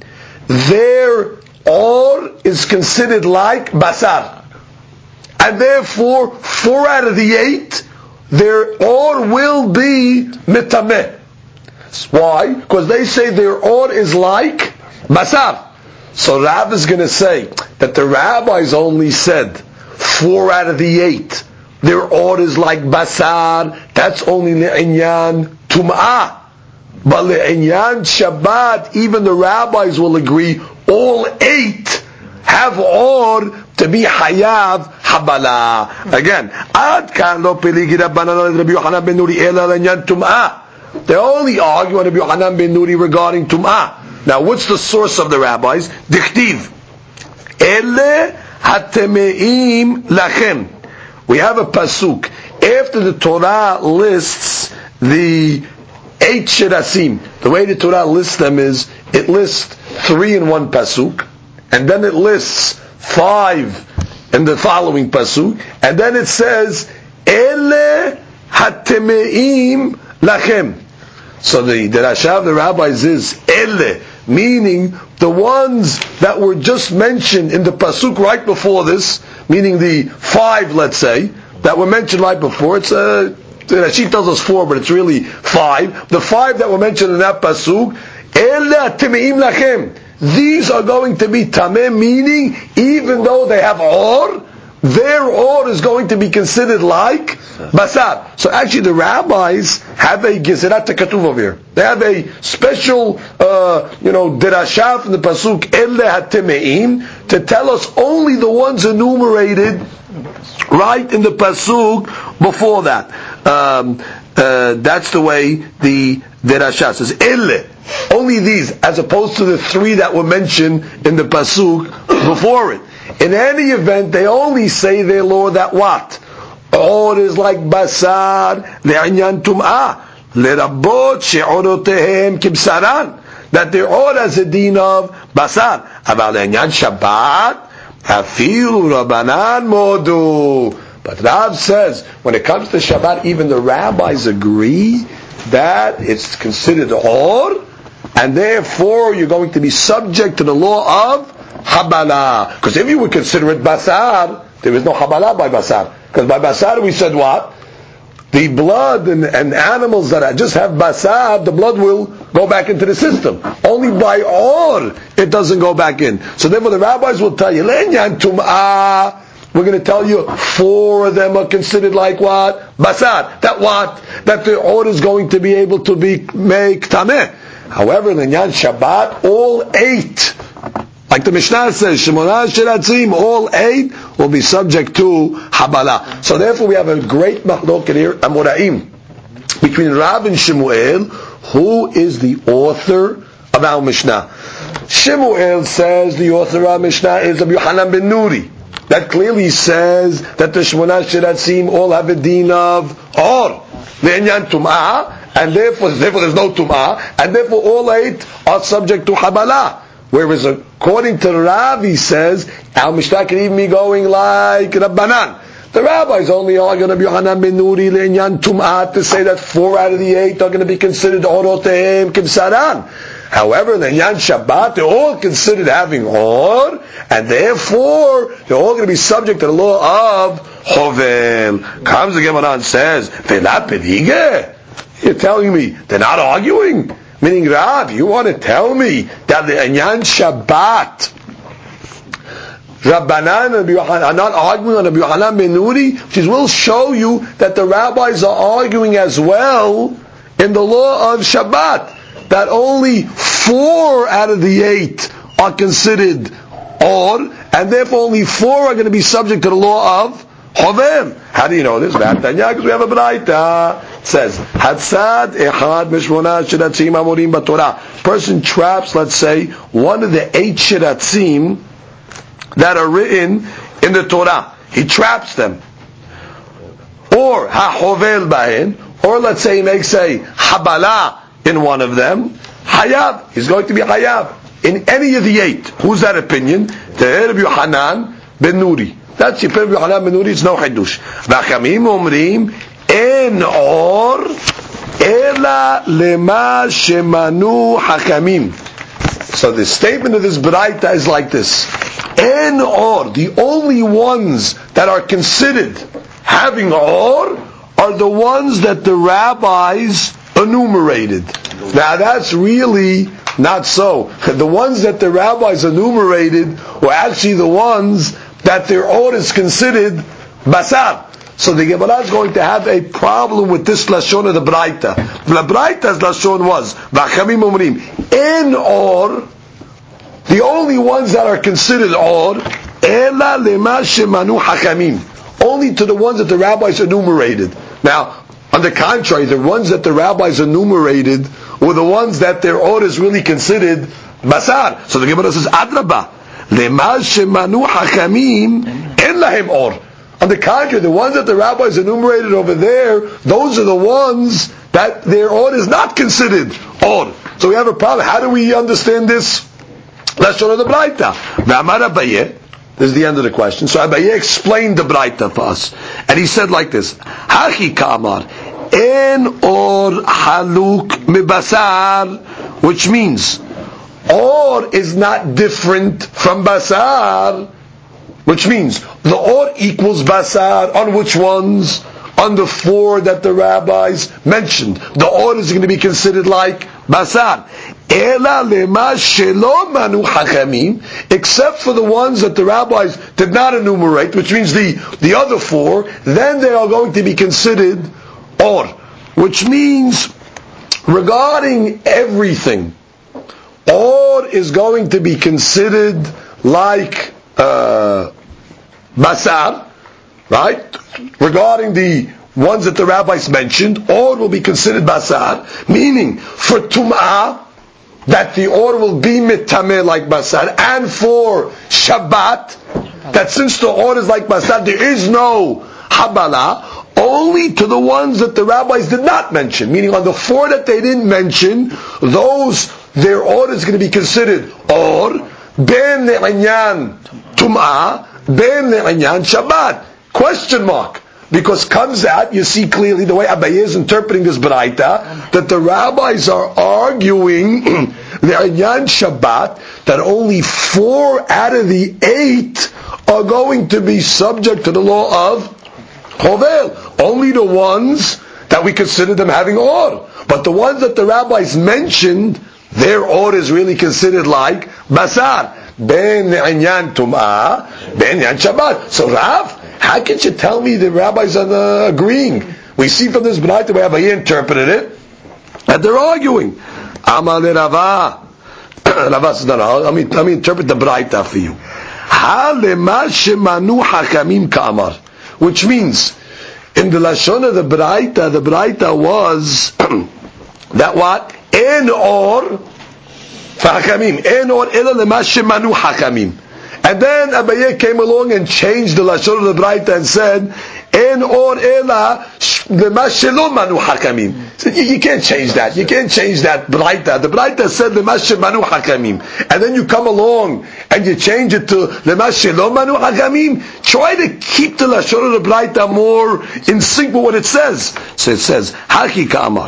their or is considered like basar. And therefore, 4 out of the 8, their or will be mitameh. Why? Because they say their or is like basar. So Rav is going to say that the rabbis only said 4 out of the 8, their or is like basar. That's only le'inyan tum'ah. But le'inyan Shabbat, even the rabbis will agree, all 8 have or to be hayav habala. Again, ad kan lo peligi Rabbanan Rabbi Yochanan ben Nuri ela le'inyan tum'ah. They only argue on Rabbi Yochanan ben Nuri regarding tum'ah. Now, what's the source of the rabbis? Dichtiv. Ele hatemeim lachem. We have a pasuk. After the Torah lists the 8 shirasim, the way the Torah lists them is, it lists 3 in one pasuk, and then it lists 5 in the following pasuk, and then it says, Ele hatemeim lachem. So the Rasha of the rabbis is Ele, meaning the ones that were just mentioned in the pasuk right before this, meaning the 5, let's say, that were mentioned right before. It's Rashi tells us 4, but it's really 5. The 5 that were mentioned in that pasuk, Ele temeim lachem. These are going to be tameh, meaning even though they have or, their or is going to be considered like basar. So actually the rabbis have a gezerat katuv over here. They have a special, derashah from the pasuk, Elle hatemeim, to tell us only the ones enumerated right in the pasuk before that. That's the way the derashah says. Elle. Only these, as opposed to the 3 that were mentioned in the pasuk before it. In any event, they only say their law that what? Or is like basar, le'inyan tum'ah, le'rabot she'orotehem kibsaran. That their or has a deen of basar. Aval le'inyan Shabbat, hafilu Rabbanan modu. But Rav says, when it comes to Shabbat, even the rabbis agree that it's considered or, and therefore you're going to be subject to the law of habala. Because if you would consider it basar, there is no habala by basar. Because by basar we said what? The blood and animals that just have basar, the blood will go back into the system. Only by or it doesn't go back in. So therefore the rabbis will tell you, le'inyan tum'ah, we're going to tell you 4 of them are considered like what? Basar. That what? That the or is going to be able to make tameh. However, in Inyan Shabbat, all 8, like the Mishnah says, Shemona Shiratzim, all 8 will be subject to Habala. So therefore we have a great machloket here, Amoraim, between Rav and Shemuel, who is the author of our Mishnah. Shemuel says the author of Mishnah is Rabbi Yochanan ben Nuri. That clearly says that the Shmona Shiratzim all have a din of or le'inyan tum'ah, and therefore there's no tum'ah, and therefore all 8 are subject to Habala. Whereas according to Rav, he says our Mishnah can even be going like Rabbanan. The rabbis only are going to be Yochanan ben Nuri le'inyan tum'ah to say that 4 out of the 8 are going to be considered orotehem kibsaran. However, le'inyan Shabbat, they're all considered having or, and therefore they're all going to be subject to the law of Hovel. Comes the Gemara and says, "Ve'la pelige." You're telling me they're not arguing? Meaning, Rav, you want to tell me that the le'inyan Shabbat, Rabbanan and are not arguing on Rabbi Yochanan ben Nuri, which will show you that the rabbis are arguing as well in the law of Shabbat, that only 4 out of the 8 are considered or, and therefore only 4 are going to be subject to the law of Hovem. How do you know this? Because we have a Braita. It says, Hatzad echad mishmona shiratzim amorim b'Torah. Person traps, let's say, one of the 8 shiratzim that are written in the Torah. He traps them. Or ha-hovel bahen, or let's say he makes a habala in one of them. Hayab, he's going to be hayab in any of the 8. Who's that opinion? The Rabbi Yochanan ben Nuri. That's the opinion of Rabbi Yochanan ben Nuri. It's no hadush. V'achamim omrim en or ela lema shemanu hakamim. So the statement of this Braita is like this. En or, the only ones that are considered having or are the ones that the rabbis enumerated. Now that's really not so. The ones that the rabbis enumerated were actually the ones that their or is considered basar. So the Gemara is going to have a problem with this lashon of the Braita. The Braita's lashon was v'achamim omrim en or, the only ones that are considered or, ela lema shemanu hakamim, only to the ones that the rabbis enumerated. Now, on the contrary, the ones that the rabbis enumerated were the ones that their or is really considered basar. So the Gemara says, Adraba, lema shemanu hakamim en lahem or. On the contrary, the ones that the rabbis enumerated over there, those are the ones that their or is not considered or. So we have a problem. How do we understand this? Let's show the Braita. V'amar Abaye, this is the end of the question. So Abaye explained the Braita for us. And he said like this, Hachi Kamar, En or haluk mibasar, which means, or is not different from basar, which means the or equals basar on which ones? On the 4 that the rabbis mentioned. The or is going to be considered like basar. Ela lema shelo manu hakamim, except for the ones that the rabbis did not enumerate, which means the other 4, then they are going to be considered or. Which means, regarding everything, or is going to be considered like basar, right? Regarding the ones that the rabbis mentioned, or will be considered basar, meaning for tum'ah, that the or will be mitameh like basar, and for Shabbat, that since the or is like basar, there is no habala, only to the ones that the rabbis did not mention, meaning on the 4 that they didn't mention, those, their or is going to be considered or, ben le'anyan tum'ah, ben le'anyan Shabbat. Question mark. Because comes out, you see clearly the way Abaye is interpreting this Braita, that the rabbis are arguing the Inyan Shabbat, that only 4 out of the 8 are going to be subject to the law of Hovel. Only the ones that we consider them having or. But the ones that the rabbis mentioned, their or is really considered like Basar. Ben Inyan Tum'ah, Ben Inyan Shabbat. So Rav, how can you tell me the rabbis are agreeing? We see from this Braita the way Abaye interpreted it, that they're arguing. Amar le Rava. Rava says, no, let me interpret the Braita for you. Ha lema shemanu hakamim ka'amar. Which means, in the Lashon of the Braita was that what? En or Hakamim. En or ela lema shemanu hakamim. And then Abaye came along and changed the lashon of the Braita and said, "En or ela lema shelo manu hakamim." So you can't change that. You can't change that Braita. The Braita said lema shemanu hakamim, and then you come along and you change it to lema shelo manu hakamim. Try to keep the lashon of the Braita more in sync with what it says. So it says, "Haki ka'amar."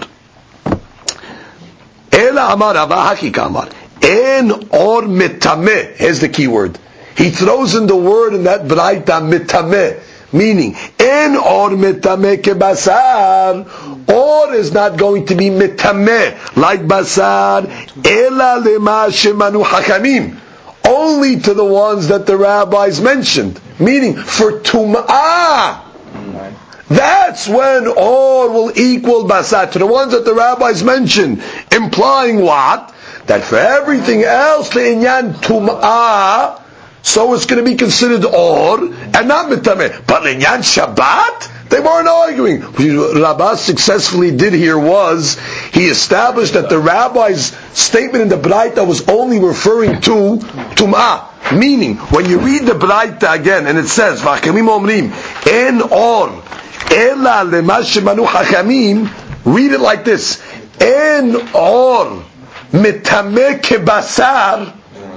Ela amar Ava haki ka'amar. En or mitameh. Here's the key word. He throws in the word in that Braita mitameh, meaning en or mitameh ke basar. Or is not going to be mitameh like basar. Ela lema shemanu hakamim. Only to the ones that the rabbis mentioned, meaning for tum'ah. That's when or will equal basar, to the ones that the rabbis mentioned, implying what? That for everything else, le'inyan tum'ah, so it's going to be considered or, and not mitameh. But le'inyan Shabbat, they weren't arguing. What Rabbah successfully did here was, he established that the rabbi's statement in the Braita was only referring to tum'ah. Meaning, when you read the Braita again, and it says, v'hakamim omrim, en or, ela lema shemanu hakamim, read it like this, en or, mitameh kebasar,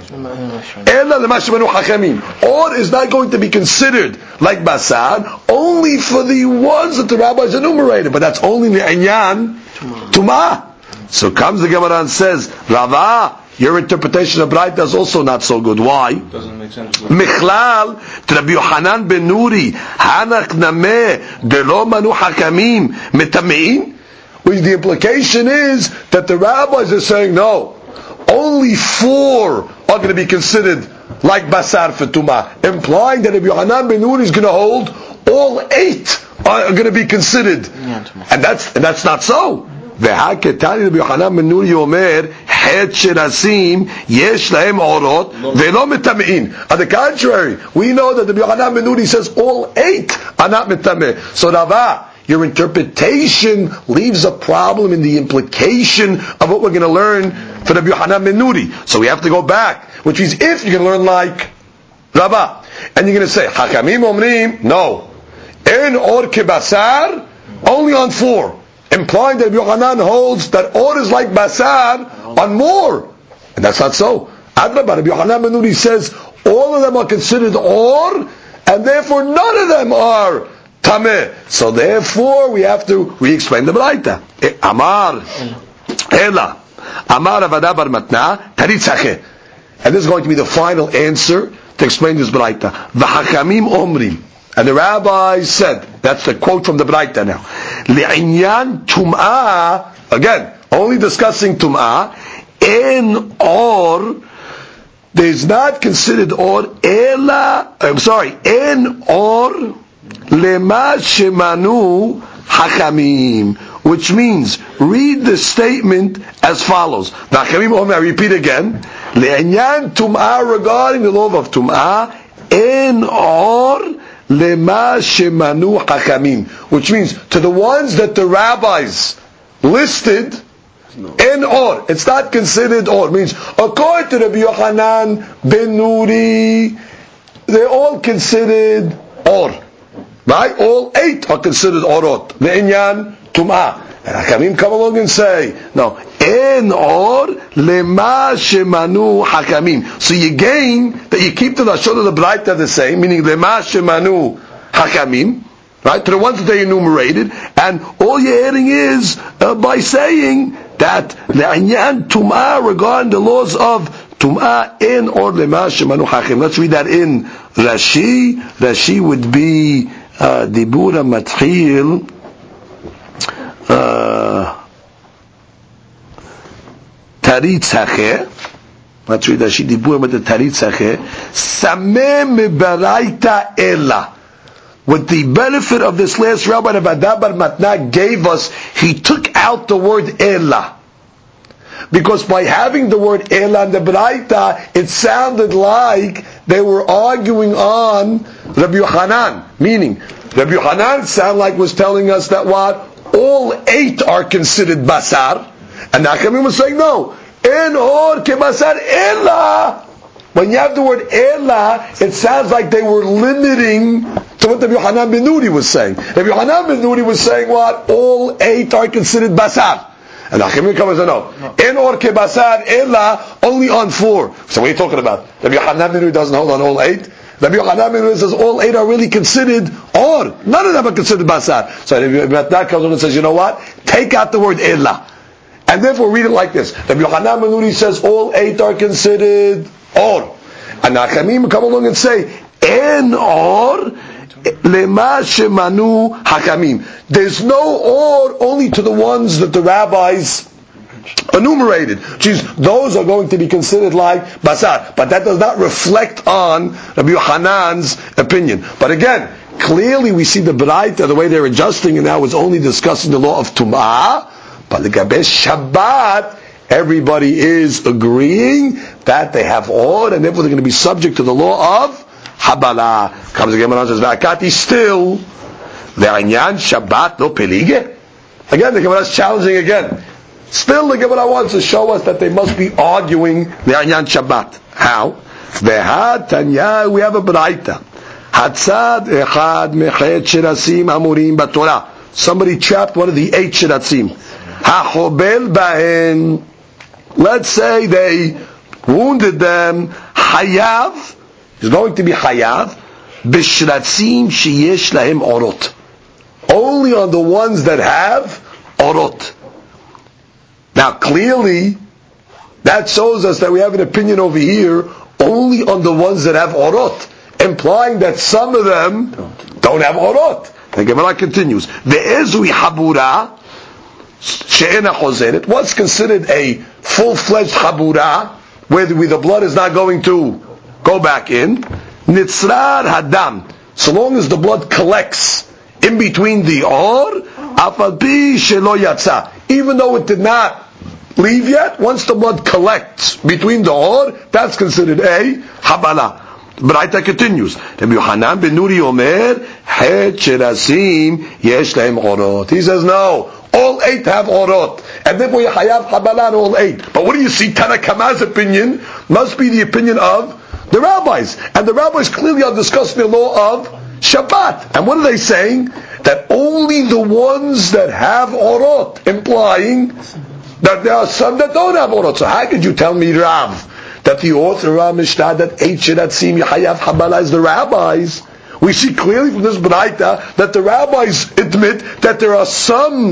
ela lema shemanu hakamim. Or is not going to be considered like basar, only for the ones that the rabbis enumerated, but that's only the inyan tumah. So comes the Gemara and says, Rava, your interpretation of Braita is also not so good. Why? Doesn't make sense. Michlal, Rabbi Yochanan ben Nuri, Hanach nameh, delo manu hakamim, mitamein. Which the implication is that the rabbis are saying, no, only 4 are going to be considered like basar for tumah, implying that Rabbi Yochanan ben Nuri is going to hold all 8 are going to be considered, and that's not so. והכתני רבי יוחנן בן נורי אומר חטא שרסים יש להם אורות ולא מטמאים. On the contrary, we know that Rabbi Yochanan ben Nuri says all 8 are not mitameh. So Rava, your interpretation leaves a problem in the implication of what we're going to learn for Rabbi Yochanan ben Nuri. So we have to go back, which means if you're going to learn like Rava, and you're going to say Hakamim Omrim, no, En or kebasar, only on 4. Implying that Yochanan holds that or is like basar on more. And that's not so. Adrabah, Rabbi Yochanan ben Nuri says all of them are considered or, and therefore none of them are tameh. So therefore we have to re-explain the Braita. Amar, Ela, Amar Avada bar Matna, Taritzache. And this is going to be the final answer to explain this Braita. V'hakamim omrim. And the rabbi said, that's the quote from the Braita now, Li'inyan tum'ah, again, only discussing tum'ah, en or, there's not considered or, en or, lema shemanu hakamim, which means, read the statement as follows. I repeat again, Li'inyan tum'ah, regarding the law of tum'ah, en or, lema shemanu hakamim, which means to the ones that the rabbis listed, en or, it's not considered or. It means according to Rabbi Yochanan ben Nuri, they're all considered or, right? All 8 are considered orot, the inyan tum'ah. And hakamim come along and say, no, en or lema shemanu hakamim. So you gain that you keep the lashon of the Braita the same, meaning lema shemanu hakamim, right? To the ones that they enumerated, and all you're adding is by saying that le'anyan tum'ah, regarding the laws of tum'ah, en or lema shemanu hakamim. Let's read that in Rashi. Rashi would be dibura matchil. Taritzache. Let's read Rashi dibur with the Taritzache. Sameh mebaraita ela. With the benefit of this last rabbi of Avada bar Matna gave us, he took out the word ela. Because by having the word ela in the Braita, it sounded like they were arguing on Rabbi Yochanan. Meaning, Rabbi Yochanan sounded like was telling us that what? All 8 are considered basar. And Hakamim was saying, no, En or kebasar ella. When you have the word ella, it sounds like they were limiting to what Rabbi Yochanan ben Nuri was saying. Rabbi Yochanan ben Nuri was saying what? All 8 are considered basar. And Hachamim comes and no. En or kebasar ella, only on 4. So what are you talking about? Rabbi Yochanan ben Nuri doesn't hold on all 8. Rabbi Yochanan ben Nuri says all 8 are really considered or. None of them are considered basar. So Rabbi Yochanan comes and says, you know what? Take out the word ella. And therefore read it like this. Rabbi Yochanan ben Nuri says all 8 are considered or. And Hachamim come along and say, En or lema shemanu hakamim. There's no or only to the ones that the rabbis enumerated. Those are going to be considered like basar. But that does not reflect on Rabbi Yochanan's opinion. But again, clearly we see the Baraita, the way they're adjusting it now is only discussing the law of Tum'ah. But the Gabesh Shabbat, everybody is agreeing that they have or, and therefore they're going to be subject to the law of Habala. Comes again and says, V'akati still, Ve'anyan Shabbat no pelige. Again, the Gemara is challenging again. Still, the Gemara wants to show us that they must be arguing Ve'anyan Shabbat. How? Ve'ha Tanya, we have a Baraita. Hatzad echad mechet shirasim amurim b'Torah. Somebody trapped one of the 8 shirasim. Ha'chobel ba'en. Let's say they wounded them. Hayav is going to be hayav b'shiratzim sheyesh lahem orot. Only on the ones that have orot. Now clearly, that shows us that we have an opinion over here only on the ones that have orot, implying that some of them don't have orot. The Gemara continues. Ve'ezui habura she'ena chozeret. What's considered a full-fledged habura, where the blood is not going to go back in? Nitzrar hadam. So long as the blood collects in between the or, afal pi shelo yatsa. Even though it did not leave yet, once the blood collects between the or, that's considered a habala. Baraita continues. Rabbi Yochanan ben Nuri Omer, Het sherasim yesh lahem orot. He says no, all 8 have orot, and therefore you hayav habala on all 8. But what do you see? Tanakama's opinion must be the opinion of the rabbis, and the rabbis clearly are discussing the law of Shabbat. And what are they saying? That only the ones that have orot, implying that there are some that don't have orot. So how could you tell me, Rav, that the author of Mishnah that 8 shiratzim hayav habala is the rabbis? We see clearly from this Baraita that the rabbis admit that there are some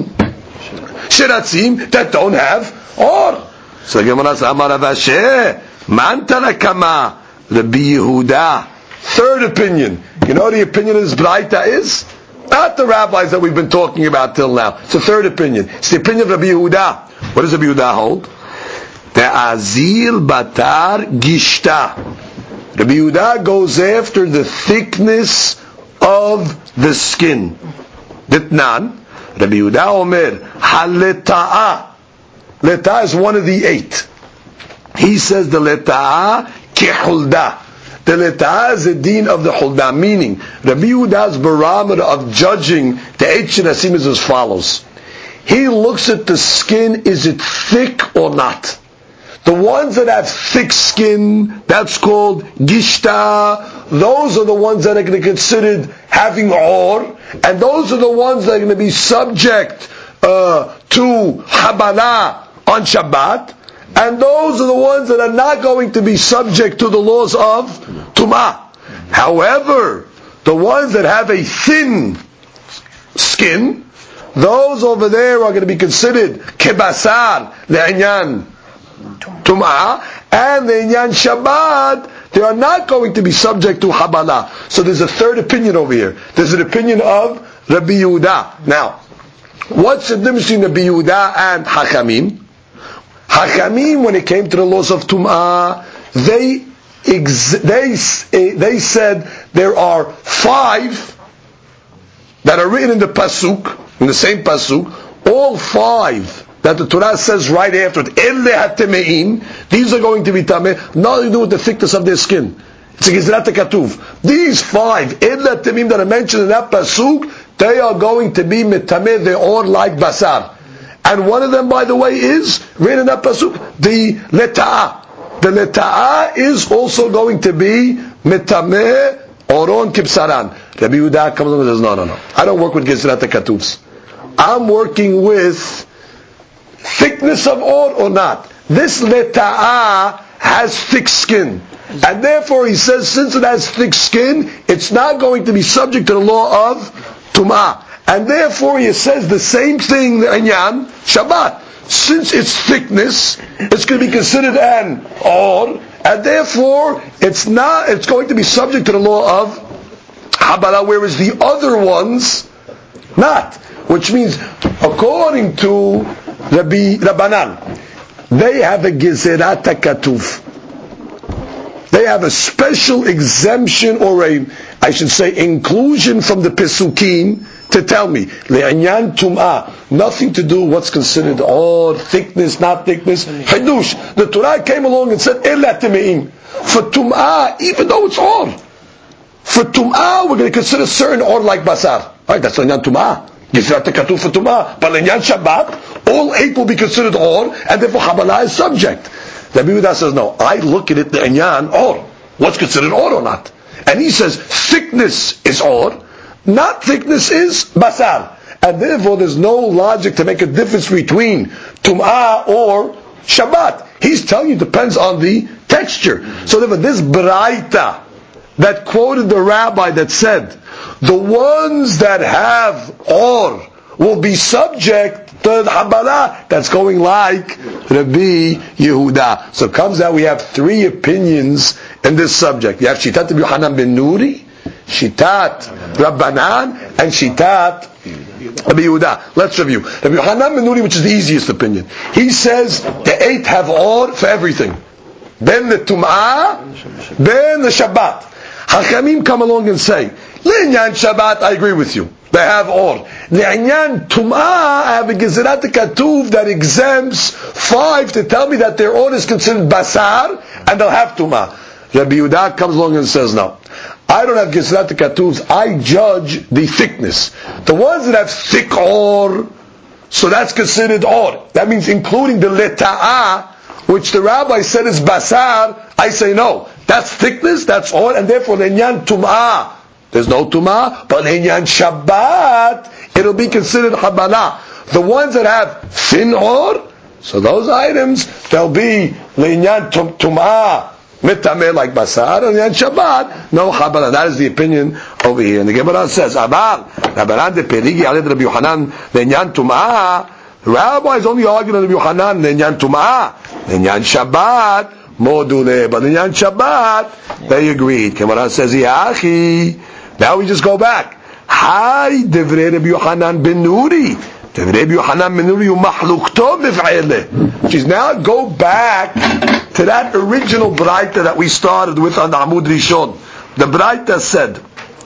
shiratzim that don't have or. So Gemara says, Amar Rav Ashi, Man tanakama Rabbi Yehuda. Third opinion. You know what the opinion of this Baraita is? Not the rabbis that we've been talking about till now. It's the third opinion. It's the opinion of Rabbi Yehuda. What does Rabbi Yehuda hold? The azil batar gishta. Rabbi Yehuda goes after the thickness of the skin. Ditnan. Rabbi Yehuda omer haleta'a. Leta'a is one of the 8. He says the leta'a kehulda. The leta'a is the deen of the hulda, meaning Rabbi Yehuda's barometer of judging the 8 shirasim is as follows. He looks at the skin, is it thick or not? The ones that have thick skin, that's called gishta. Those are the ones that are going to be considered having or, and those are the ones that are going to be subject to habala on Shabbat, and those are the ones that are not going to be subject to the laws of Tum'ah. However, the ones that have a thin skin, those over there are going to be considered kebasar le'inyan Tum'ah, and the inyan Shabbat, they are not going to be subject to Habala. So there's a third opinion over here. There's an opinion of Rabbi Yehuda. Now, what's the difference between Rabbi Yehuda and Hakamim? Hakamim, when it came to the laws of Tum'ah, they said there are 5 that are written in the Pasuk, in the same Pasuk, all 5 that the Torah says right after it, Elle hatemeim, these are going to be tameh, nothing to do with the thickness of their skin. It's a Gizrat Katuv. These 5, Elle hatemeim that are mentioned in that Pasuk, they are going to be metameh, they are like basar. And one of them, by the way, is written in that pasuk, the leta'ah. The leta'ah is also going to be metameh oron kibsaran. Rabbi Yehuda comes along and says, no. I don't work with Gezrat HaKatuvs. I'm working with thickness of or not. This leta'ah has thick skin. And therefore he says, since it has thick skin, it's not going to be subject to the law of tum'ah. And therefore he says the same thing, the inyan, Shabbat. Since its thickness, it's going to be considered an or, and therefore it's going to be subject to the law of Habala, whereas the other ones, not. Which means, according to Rabbanan, they have a Gezerat HaKatuv. They have a special exemption, or I should say inclusion from the Pesukim to tell me, le'anyan tum'ah, nothing to do with what's considered or thickness, not thickness. Hadush, the Torah came along and said, ela temeim. For tum'ah, even though it's or, for tum'ah, we're going to consider certain or like basar. Right, that's le'anyan tum'ah. Gezrat HaKatuv for tum'ah. But le'anyan Shabbat, all 8 will be considered or, and therefore Habala is subject. Rabbi Yehuda says, no, I look at it, the inyan, or. What's considered or not? And he says, thickness is or, not thickness is basar. And therefore there's no logic to make a difference between tum'ah or Shabbat. He's telling you it depends on the texture. So therefore this Baraita that quoted the rabbi that said, the ones that have or will be subject to the Habala, that's going like Rabbi Yehuda. So it comes out we have 3 opinions in this subject. You have Shitat Rabbi Yochanan ben Nuri, Shitat Rabbanan, and Shitat Rabbi Yehuda. Let's review. Rabbi Yochanan ben Nuri, which is the easiest opinion. He says the 8 have or for everything. Then the Tum'ah, then the Shabbat. Hachamim come along and say, Le'inyan Shabbat, I agree with you. They have or. Le'inyan Tum'ah, I have a Gezerat HaKatuv that exempts 5 to tell me that their or is considered basar, and they'll have Tum'ah. Rabbi Yehuda comes along and says, no. I don't have Gezerat HaKatuvs, I judge the thickness. The ones that have thick or, so that's considered or. That means including the leta'ah, which the rabbi said is basar, I say no. That's thickness, that's or, and therefore le'inyan tum'ah, there's no tum'ah, but le'inyan Shabbat, it'll be considered habala. The ones that have thin or, so those items, they'll be le'inyan tum'ah, mitameh like basar, and le'inyan Shabbat, no habala. That is the opinion over here. And the Gemara says, Abar, Rabbanan de Perigi, Aled Rabbi Yochanan, le'inyan tum'ah, the rabbi is only arguing Rabbi Yochanan, le'inyan tum'ah, le'inyan Shabbat, module, but le'inyan Shabbat, they agreed. Gemara says, Yachi, now we just go back. Hi, Devrei Rabbi Yochanan ben Nuri. Devrei Rabbi Yochanan ben Nuri u'mahlukto b'f'ele. She's now go back to that original Braita that we started with on the Amud Rishon. The Braita said,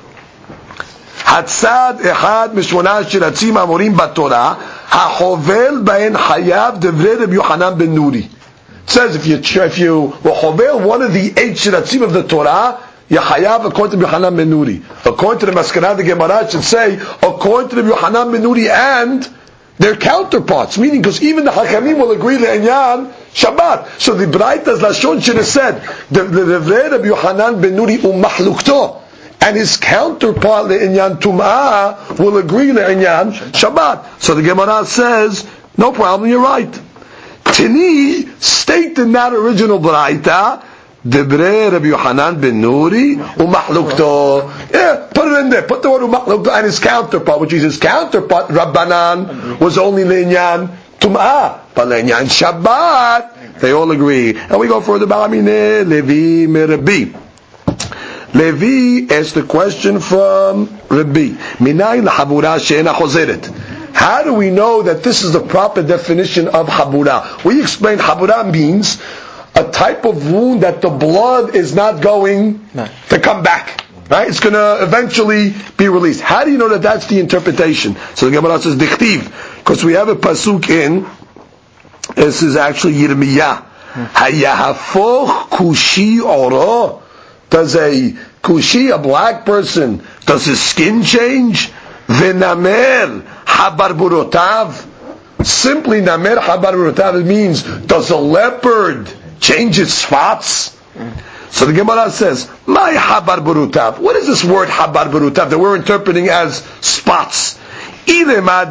Hatzad echad mishmona shiratzim amorim batorah hachovel b'en hayav Devrei Rabbi Yochanan ben Nuri. It says if you will chovel one of the 8 shiratzim of the Torah, Yahayav according to Yochanan ben Nuri. According to the Maskanah, the Gemara should say according to Yochanan ben Nuri and their counterparts. Meaning, because even the Hakamim will agree le'inyan Shabbat. So the Braitas Lashon should have said the Devrei Rabbi Yochanan ben Nuri u'mahlukto, and his counterpart le'inyan Tum'ah will agree le'inyan Shabbat. So the Gemara says, no problem, you're right. Tini state in that original Braita, Debrei Rabbi Yochanan ben Nuri u'mahlukto. Yeah, put it in there. Put the word u'mahlukto and his counterpart, which is his counterpart, Rabbanan, was only le'inyan Tum'ah, but le'inyan Shabbat, they all agree. And we go further. Ba'amine Levi Rabbi. Levi asked the question from Rabbi. Minayin l'habura she'ena chozeret. How do we know that this is the proper definition of habura? We explained habura means a type of wound that the blood is not going to come back. Right? It's going to eventually be released. How do you know that that's the interpretation? So the Gemara says, Dichtiv, because we have a pasuk in, this is actually Yirmiyah. Hayahafoch kushi oro. Does a kushi, a black person, does his skin change? V'namer habarburotav. simply namer habar berutav means, does a leopard change its spots? So the Gemara says, my habar berutav. What is this word habar berutav that we're interpreting as spots? If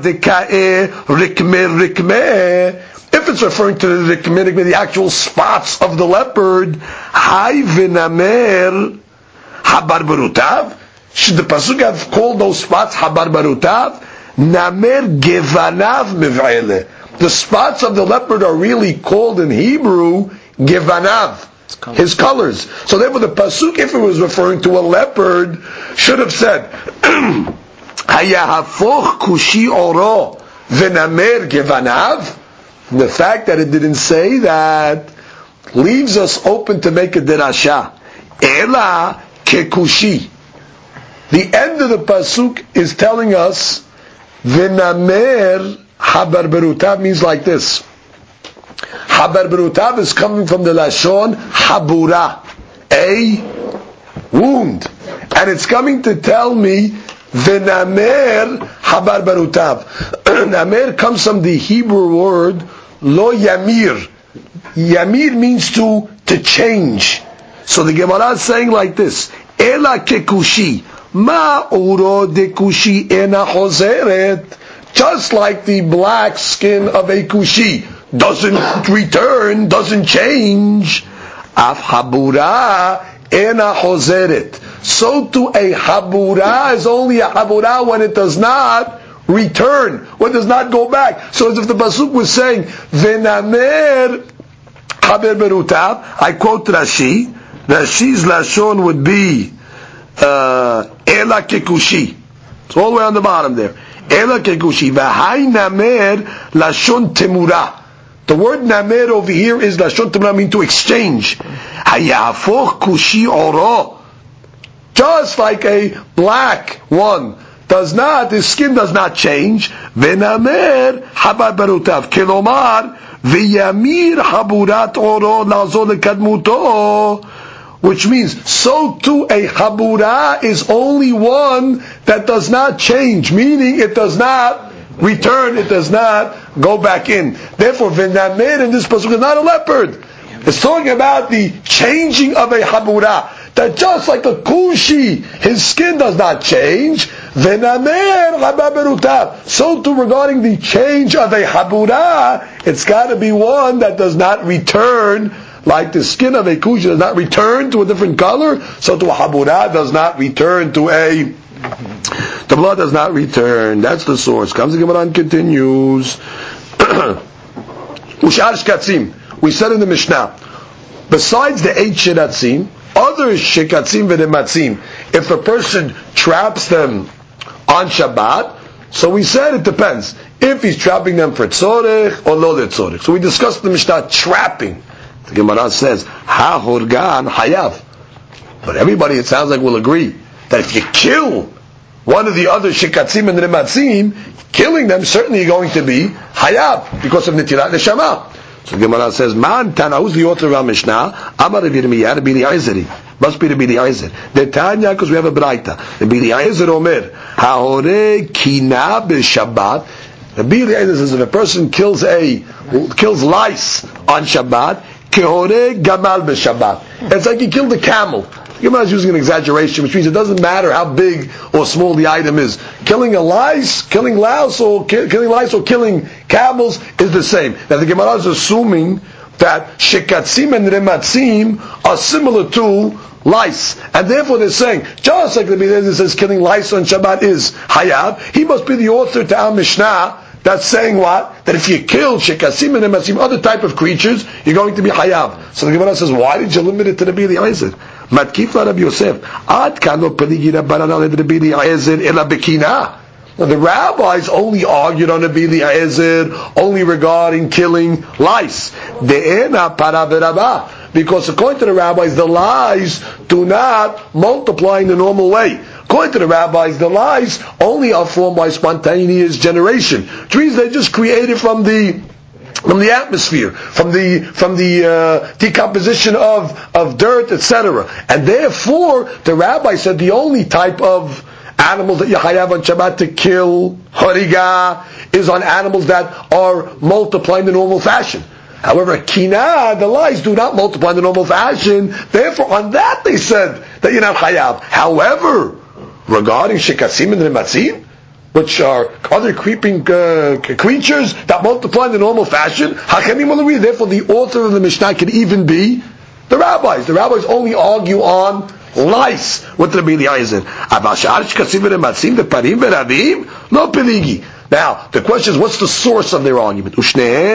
it's referring to the rikmeh, the actual spots of the leopard, hay v'namer habar berutav. Should the pasuk have called those spots habar berutav? Namer gevanav miv'ele. The spots of the leopard are really called in Hebrew gevanav, his colors. So therefore the pasuk, if it was referring to a leopard, should have said hayahafoch kushi oro v'namer gevanav. The fact that it didn't say that leaves us open to make a derasha. Ela kekushi. The end of the pasuk is telling us v'namer habar berutav means like this. Habar berutav is coming from the lashon habura, a wound, and it's coming to tell me v'namer habar berutav. Namer comes from the Hebrew word lo yamir. Yamir means to change. So the Gemara is saying like this: Ela kekushi, ma uro de kushi ena hozeret. Just like the black skin of a kushi doesn't return, doesn't change. Af habura ena hozeret. So too a habura is only a habura when it does not return, when it does not go back. So as if the pasuk was saying, "Venamer haber berutav." I quote Rashi. Rashi's lashon would be "Ela kekushi." It's all the way on the bottom there. Ela kekushi. V'hai namer lashon temura. The word namer over here is lashon temura, mean to exchange. Hayafoch kushi oro. Just like a black one does not, his skin does not change. Venamer habar berutav. Kelomar v'yamir haburat oro lazo lekadmuto. Which means, so too a habura is only one that does not change, meaning it does not return, it does not go back in. Therefore, v'namer in this pasuk is not a leopard. It's talking about the changing of a habura. That just like a kushi, his skin does not change. V'namer habar berutav. So too regarding the change of a habura, it's got to be one that does not return. Like the skin of a kushi does not return to a different color, so to a habura does not return to the blood does not return. That's the source. Comes the Gemara and continues. Ushar shkatzim. We said in the Mishnah, besides the 8 shiratzim, other shikatzim v'nematzim, if a person traps them on Shabbat, so we said it depends. If he's trapping them for tzorech or lo tzorech. So we discussed in the Mishnah trapping. The Gemara says, ha horgan hayav. But everybody, it sounds like, will agree that if you kill one of the other shikatzim and rematzim, killing them certainly going to be hayav because of nitirat neshama. So the Gemara says, man tana, who's the author of our Mishnah? Amar Rabbi Yirmiyah, Rabbi Eliezer. Must be Rabbi Eliezer. The Tanya, because we have a braita. Rabbi Eliezer Omer, ha'ore kina b'Shabbat. Rabbi Eliezer says, if a person kills lice on Shabbat, kehore gamal b'Shabbat. It's like he killed a camel. Gemara is using an exaggeration, which means it doesn't matter how big or small the item is. Killing lice or killing camels is the same. Now the Gemara is assuming that shikatzim and rematzim are similar to lice, and therefore they're saying just like the Rebbe says killing lice on Shabbat is hayab, he must be the author to our Mishnah that's saying what? That if you kill shikatzim and rematzim, other type of creatures, you're going to be hayab. So the Gemara says, why did you limit it to the Rebbe Eliezer? Matkif la Rabbi Yosef. Ad kano peligi Rabbanan al Rabbi Eliezer ela bekina. Now the rabbis only argued on Rabbi Eliezer only regarding killing lice. De'ena para v'rabah. Because according to the rabbis, the lice do not multiply in the normal way. According to the rabbis, the lice only are formed by spontaneous generation. Which means they just created from the atmosphere, from the decomposition of dirt, etc. And therefore, the rabbi said the only type of animal that you have on Shabbat to kill, hariga, is on animals that are multiplying in the normal fashion. However, kina, the lice do not multiply in the normal fashion. Therefore, on that they said that you're not chayav. However, regarding shekasim and rematzim, which are other creeping creatures that multiply in the normal fashion, therefore the author of the Mishnah can even be the rabbis. The rabbis only argue on lice with Rabbi Eliezer. Now, the question is, what's the source of their argument? Both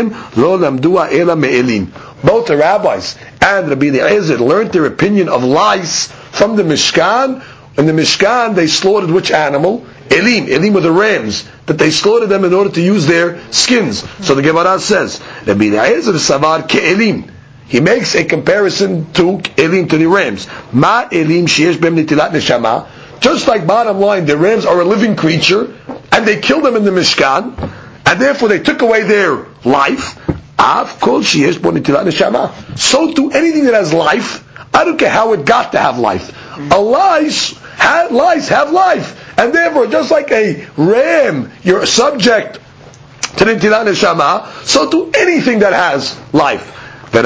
the rabbis and Rabbi Eliezer learned their opinion of lice from the Mishkan. In the Mishkan, they slaughtered which animal? Elim were the rams, that they slaughtered them in order to use their skins. So the Gemara says, Rabbi Eliezer savar ke'elim. He makes a comparison to elim, to the rams. Ma elim sheyesh bem nitilat neshama. Just like, bottom line, the rams are a living creature, and they killed them in the Mishkan, and therefore they took away their life. Av kol sheyesh bo nitilat neshama. So to anything that has life, I don't care how it got to have life. Lice have life. And therefore, just like a ram, you're subject to the nitilat neshama, so to anything that has life. The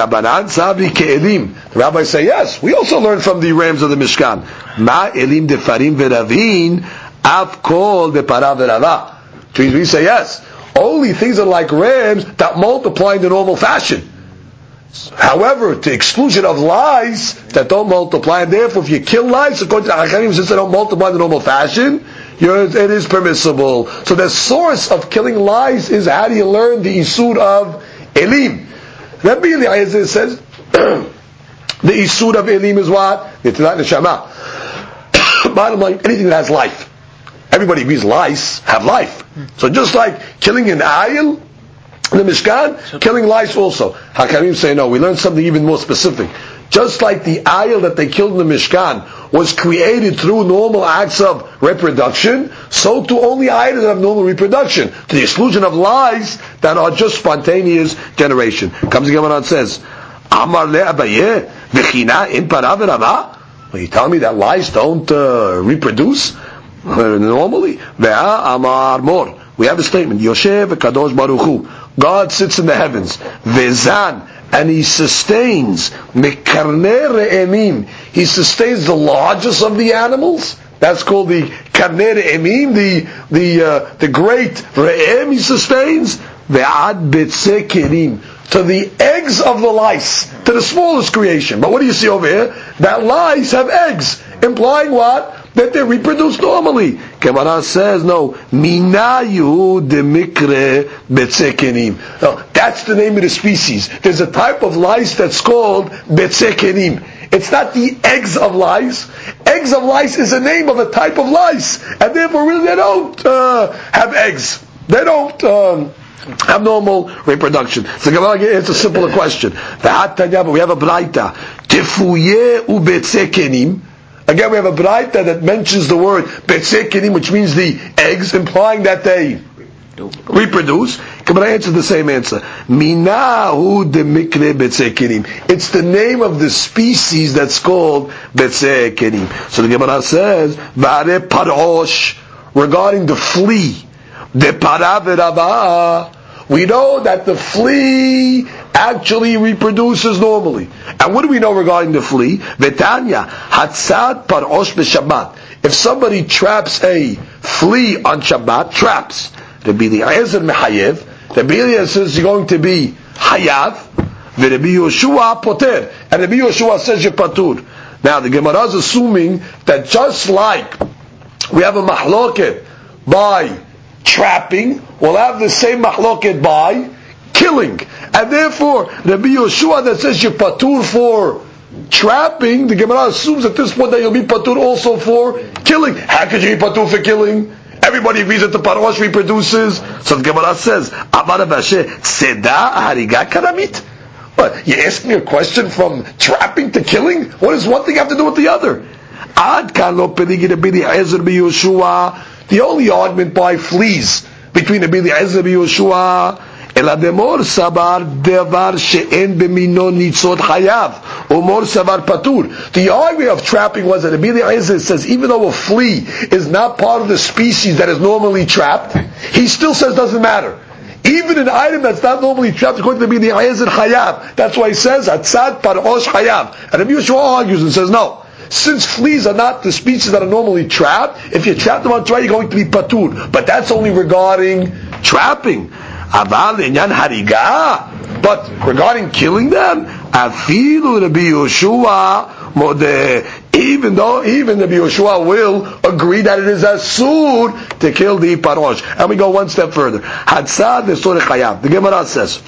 rabbis say, yes, we also learn from the rams of the Mishkan. Ma elim defarim veravin, av kol depara verava. We say, yes, only things that are like rams that multiply in the normal fashion. However, to exclusion of lice that don't multiply, and therefore if you kill lice, according to the Hakanim, since they don't multiply in the normal fashion, it is permissible. So the source of killing lice is, how do you learn the isur of elim? Rabbi Eliezer says the isur of elim is what? Nitilat neshama. Bottom line, anything that has life. Everybody agrees lice have life. So just like killing an ayil in the Mishkan, killing lice also. Hakarim say no, we learned something even more specific. Just like the ayil that they killed in the Mishkan was created through normal acts of reproduction, so too only ayil that have normal reproduction, to the exclusion of lice that are just spontaneous generation. Comes again and says, Amar le Abaye, v'china in para v'rava? Well, you tell me that lice don't reproduce normally? Ve'a amar mor. We have a statement, Yoshev Kadosh Baruch Hu. God sits in the heavens, Vezan, and He sustains, Mekarnei Re'emim, He sustains the largest of the animals. That's called the Karnei Re'emim, the great Re'em He sustains, Ve'ad Betzei Kerim, to the eggs of the lice, to the smallest creation. But what do you see over here? That lice have eggs, implying what? That they reproduce normally. Gemara says, no, minayu demikre betzekenim. No, that's the name of the species. There's a type of lice that's called betzekenim. It's not the eggs of lice. Eggs of lice is the name of a type of lice, and therefore really they don't have eggs. They don't have normal reproduction. So Gemara answers a simpler question. But we have a braita. Tefuye ubetzekenim. Again, we have a braita that mentions the word betzekenim, which means the eggs, implying that they reproduce. Can I answer the same answer? Minahu demikre betzekenim. It's the name of the species that's called betzekenim. So the Gemara says, Vare parosh, regarding the flea, de paraverava. We know that the flea actually reproduces normally. And what do we know regarding the flea? Vetanya, hatzad parosh b'Shabbat. If somebody traps a flea on Shabbat, traps, Rabbi Eliezer mehayev, Rabbi Eliezer says you're going to be hayav, Rabbi Yoshua poter, and Rabbi Yoshua says you're patur. Now the Gemara is assuming that just like we have a mahloket by trapping, we'll have the same mahloket by killing. And therefore, Rabbi Yoshua that says you're patur for trapping, the Gemara assumes at this point that you'll be patur also for killing. How could you be patur for killing? Everybody agrees that the parosh reproduces. So the Gemara says, Amar Abashe, Seda hariga karamit. What? You're asking a question from trapping to killing? What does one thing have to do with the other? Ad kan lo peligi Rabbi Eliezer b'Yoshua. The only argument by fleas between Rabbi Eliezer and Yoshua, Elademor sabar devar she'en b'mino nitzot chayav. umor savar patur. The argument of trapping was that Rabbi Eliezer says even though a flea is not part of the species that is normally trapped, he still says doesn't matter. Even an item that's not normally trapped, according to Rabbi Eliezer, chayav. That's why he says atzad parosh chayav. And Rabbi Yeshua argues and says no. Since fleas are not the species that are normally trapped, if you trap them on Torah, you're going to be patur. But that's only regarding trapping. Aval inyan hariga. But regarding killing them, afilu Rabbi Yeshua modeh. Even Rabbi Yeshua will agree that it is asur to kill the parosh. And we go one step further. Hatzad nesorech chayav. The Gemara says,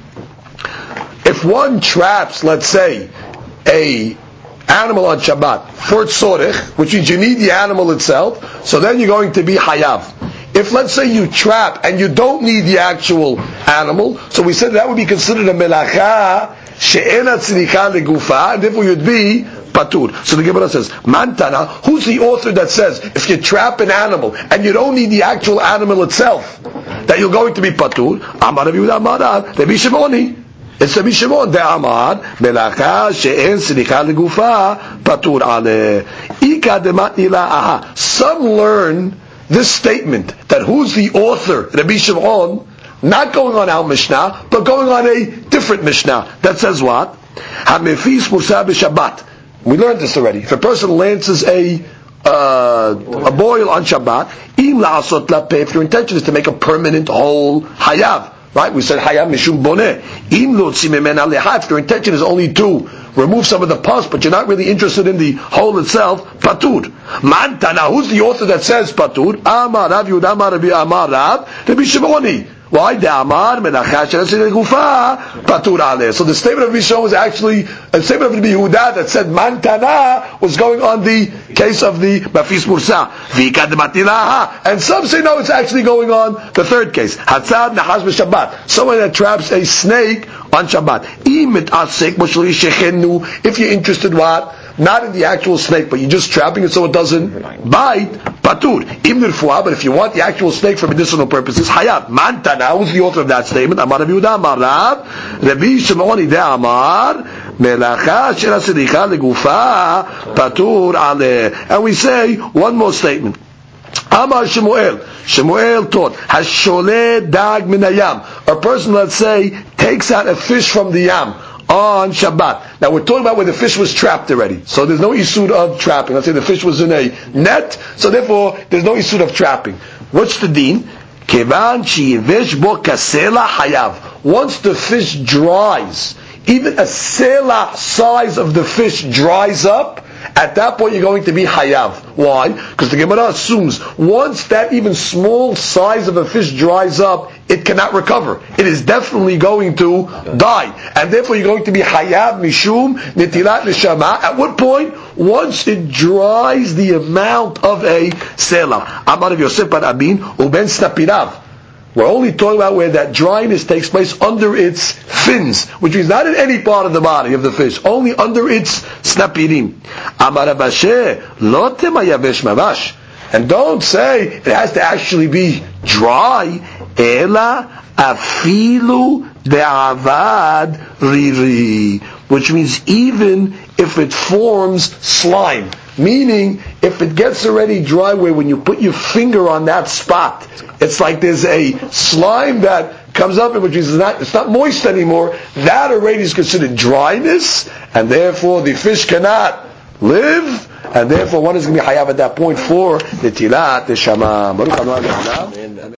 if one traps, let's say, a animal on Shabbat for tzorech, which means you need the animal itself, so then you're going to be hayav. If let's say you trap and you don't need the actual animal, so we said that would be considered a melacha she'ena tzricha legufa, and therefore you'd be patur. So the Gemara says, Mantana, who's the author that says if you trap an animal and you don't need the actual animal itself, that you're going to be patur? Amar Rabbi Yehuda Amar Rabbi Shimoni. It's Rabbi Shimon de Amar melacha she'en tzricha legufa patur ale ika dematni la'aha. Some learn this statement that who's the author, Rabbi Shimon, not going on our Mishnah, but going on a different Mishnah that says what? Hamefis musa b'Shabbat. We learned this already. If a person lances a boil on Shabbat, im la'asot lapeh, if your intention is to make a permanent hole, hayav. Right? We said hayav mishum boneh. Im lotzi memena leha. If your intention is only to remove some of the pus, but you're not really interested in the hole itself, patur. Mantana, who's the author that says patur? Amar Rav Yehuda Amar Rabbi Amar Rav Shimoni. Why? The Amar melacha she'en gufa patur aleh. So the statement of Rabbi Shimon was actually a statement of Rabbi Yehuda that said Mantana was going on the case of the mafis mursa. And some say no, it's actually going on the third case. Hatzad nahas b'Shabbat. Someone that traps a snake on Shabbat. If you're interested, what? Not in the actual snake, but you're just trapping it so it doesn't bite, patur. But if you want the actual snake for medicinal purposes, hayat. Mantana, who's the author of that statement? Amar Rabbi Yehuda Amar Rav, Rabbi Shimon de Amar, melacha she'en tzricha legufa patur aleh. And we say one more statement. Amar Shemuel taught, Hashole dag min hayam. A person, let's say, takes out a fish from the yam on Shabbat. Now we're talking about where the fish was trapped already. So there's no isur of trapping. Let's say the fish was in a net, so therefore there's no isur of trapping. What's the deen? Kevan sheyivesh bo kasela hayav. Once the fish dries, even a sela size of the fish dries up, at that point you're going to be hayav. Why? Because the Gemara assumes once that even small size of a fish dries up, it cannot recover. It is definitely going to die. And therefore you're going to be hayav mishum netilat neshama. At what point? Once it dries the amount of a sela. Amar Rav Yosef bar Abin uben snapirav. We're only talking about where that dryness takes place under its fins, which means not in any part of the body of the fish, only under its snapirim. Amar Rav Asher, lo tema yavesh mavash. And don't say it has to actually be dry. Ela afilu de'avad riri. Which means even if it forms slime. Meaning, if it gets already dry where when you put your finger on that spot, it's like there's a slime that comes up, which is it's not moist anymore, that already is considered dryness, and therefore the fish cannot live, and therefore one is going to be hayav at that point for the tilat, the shama.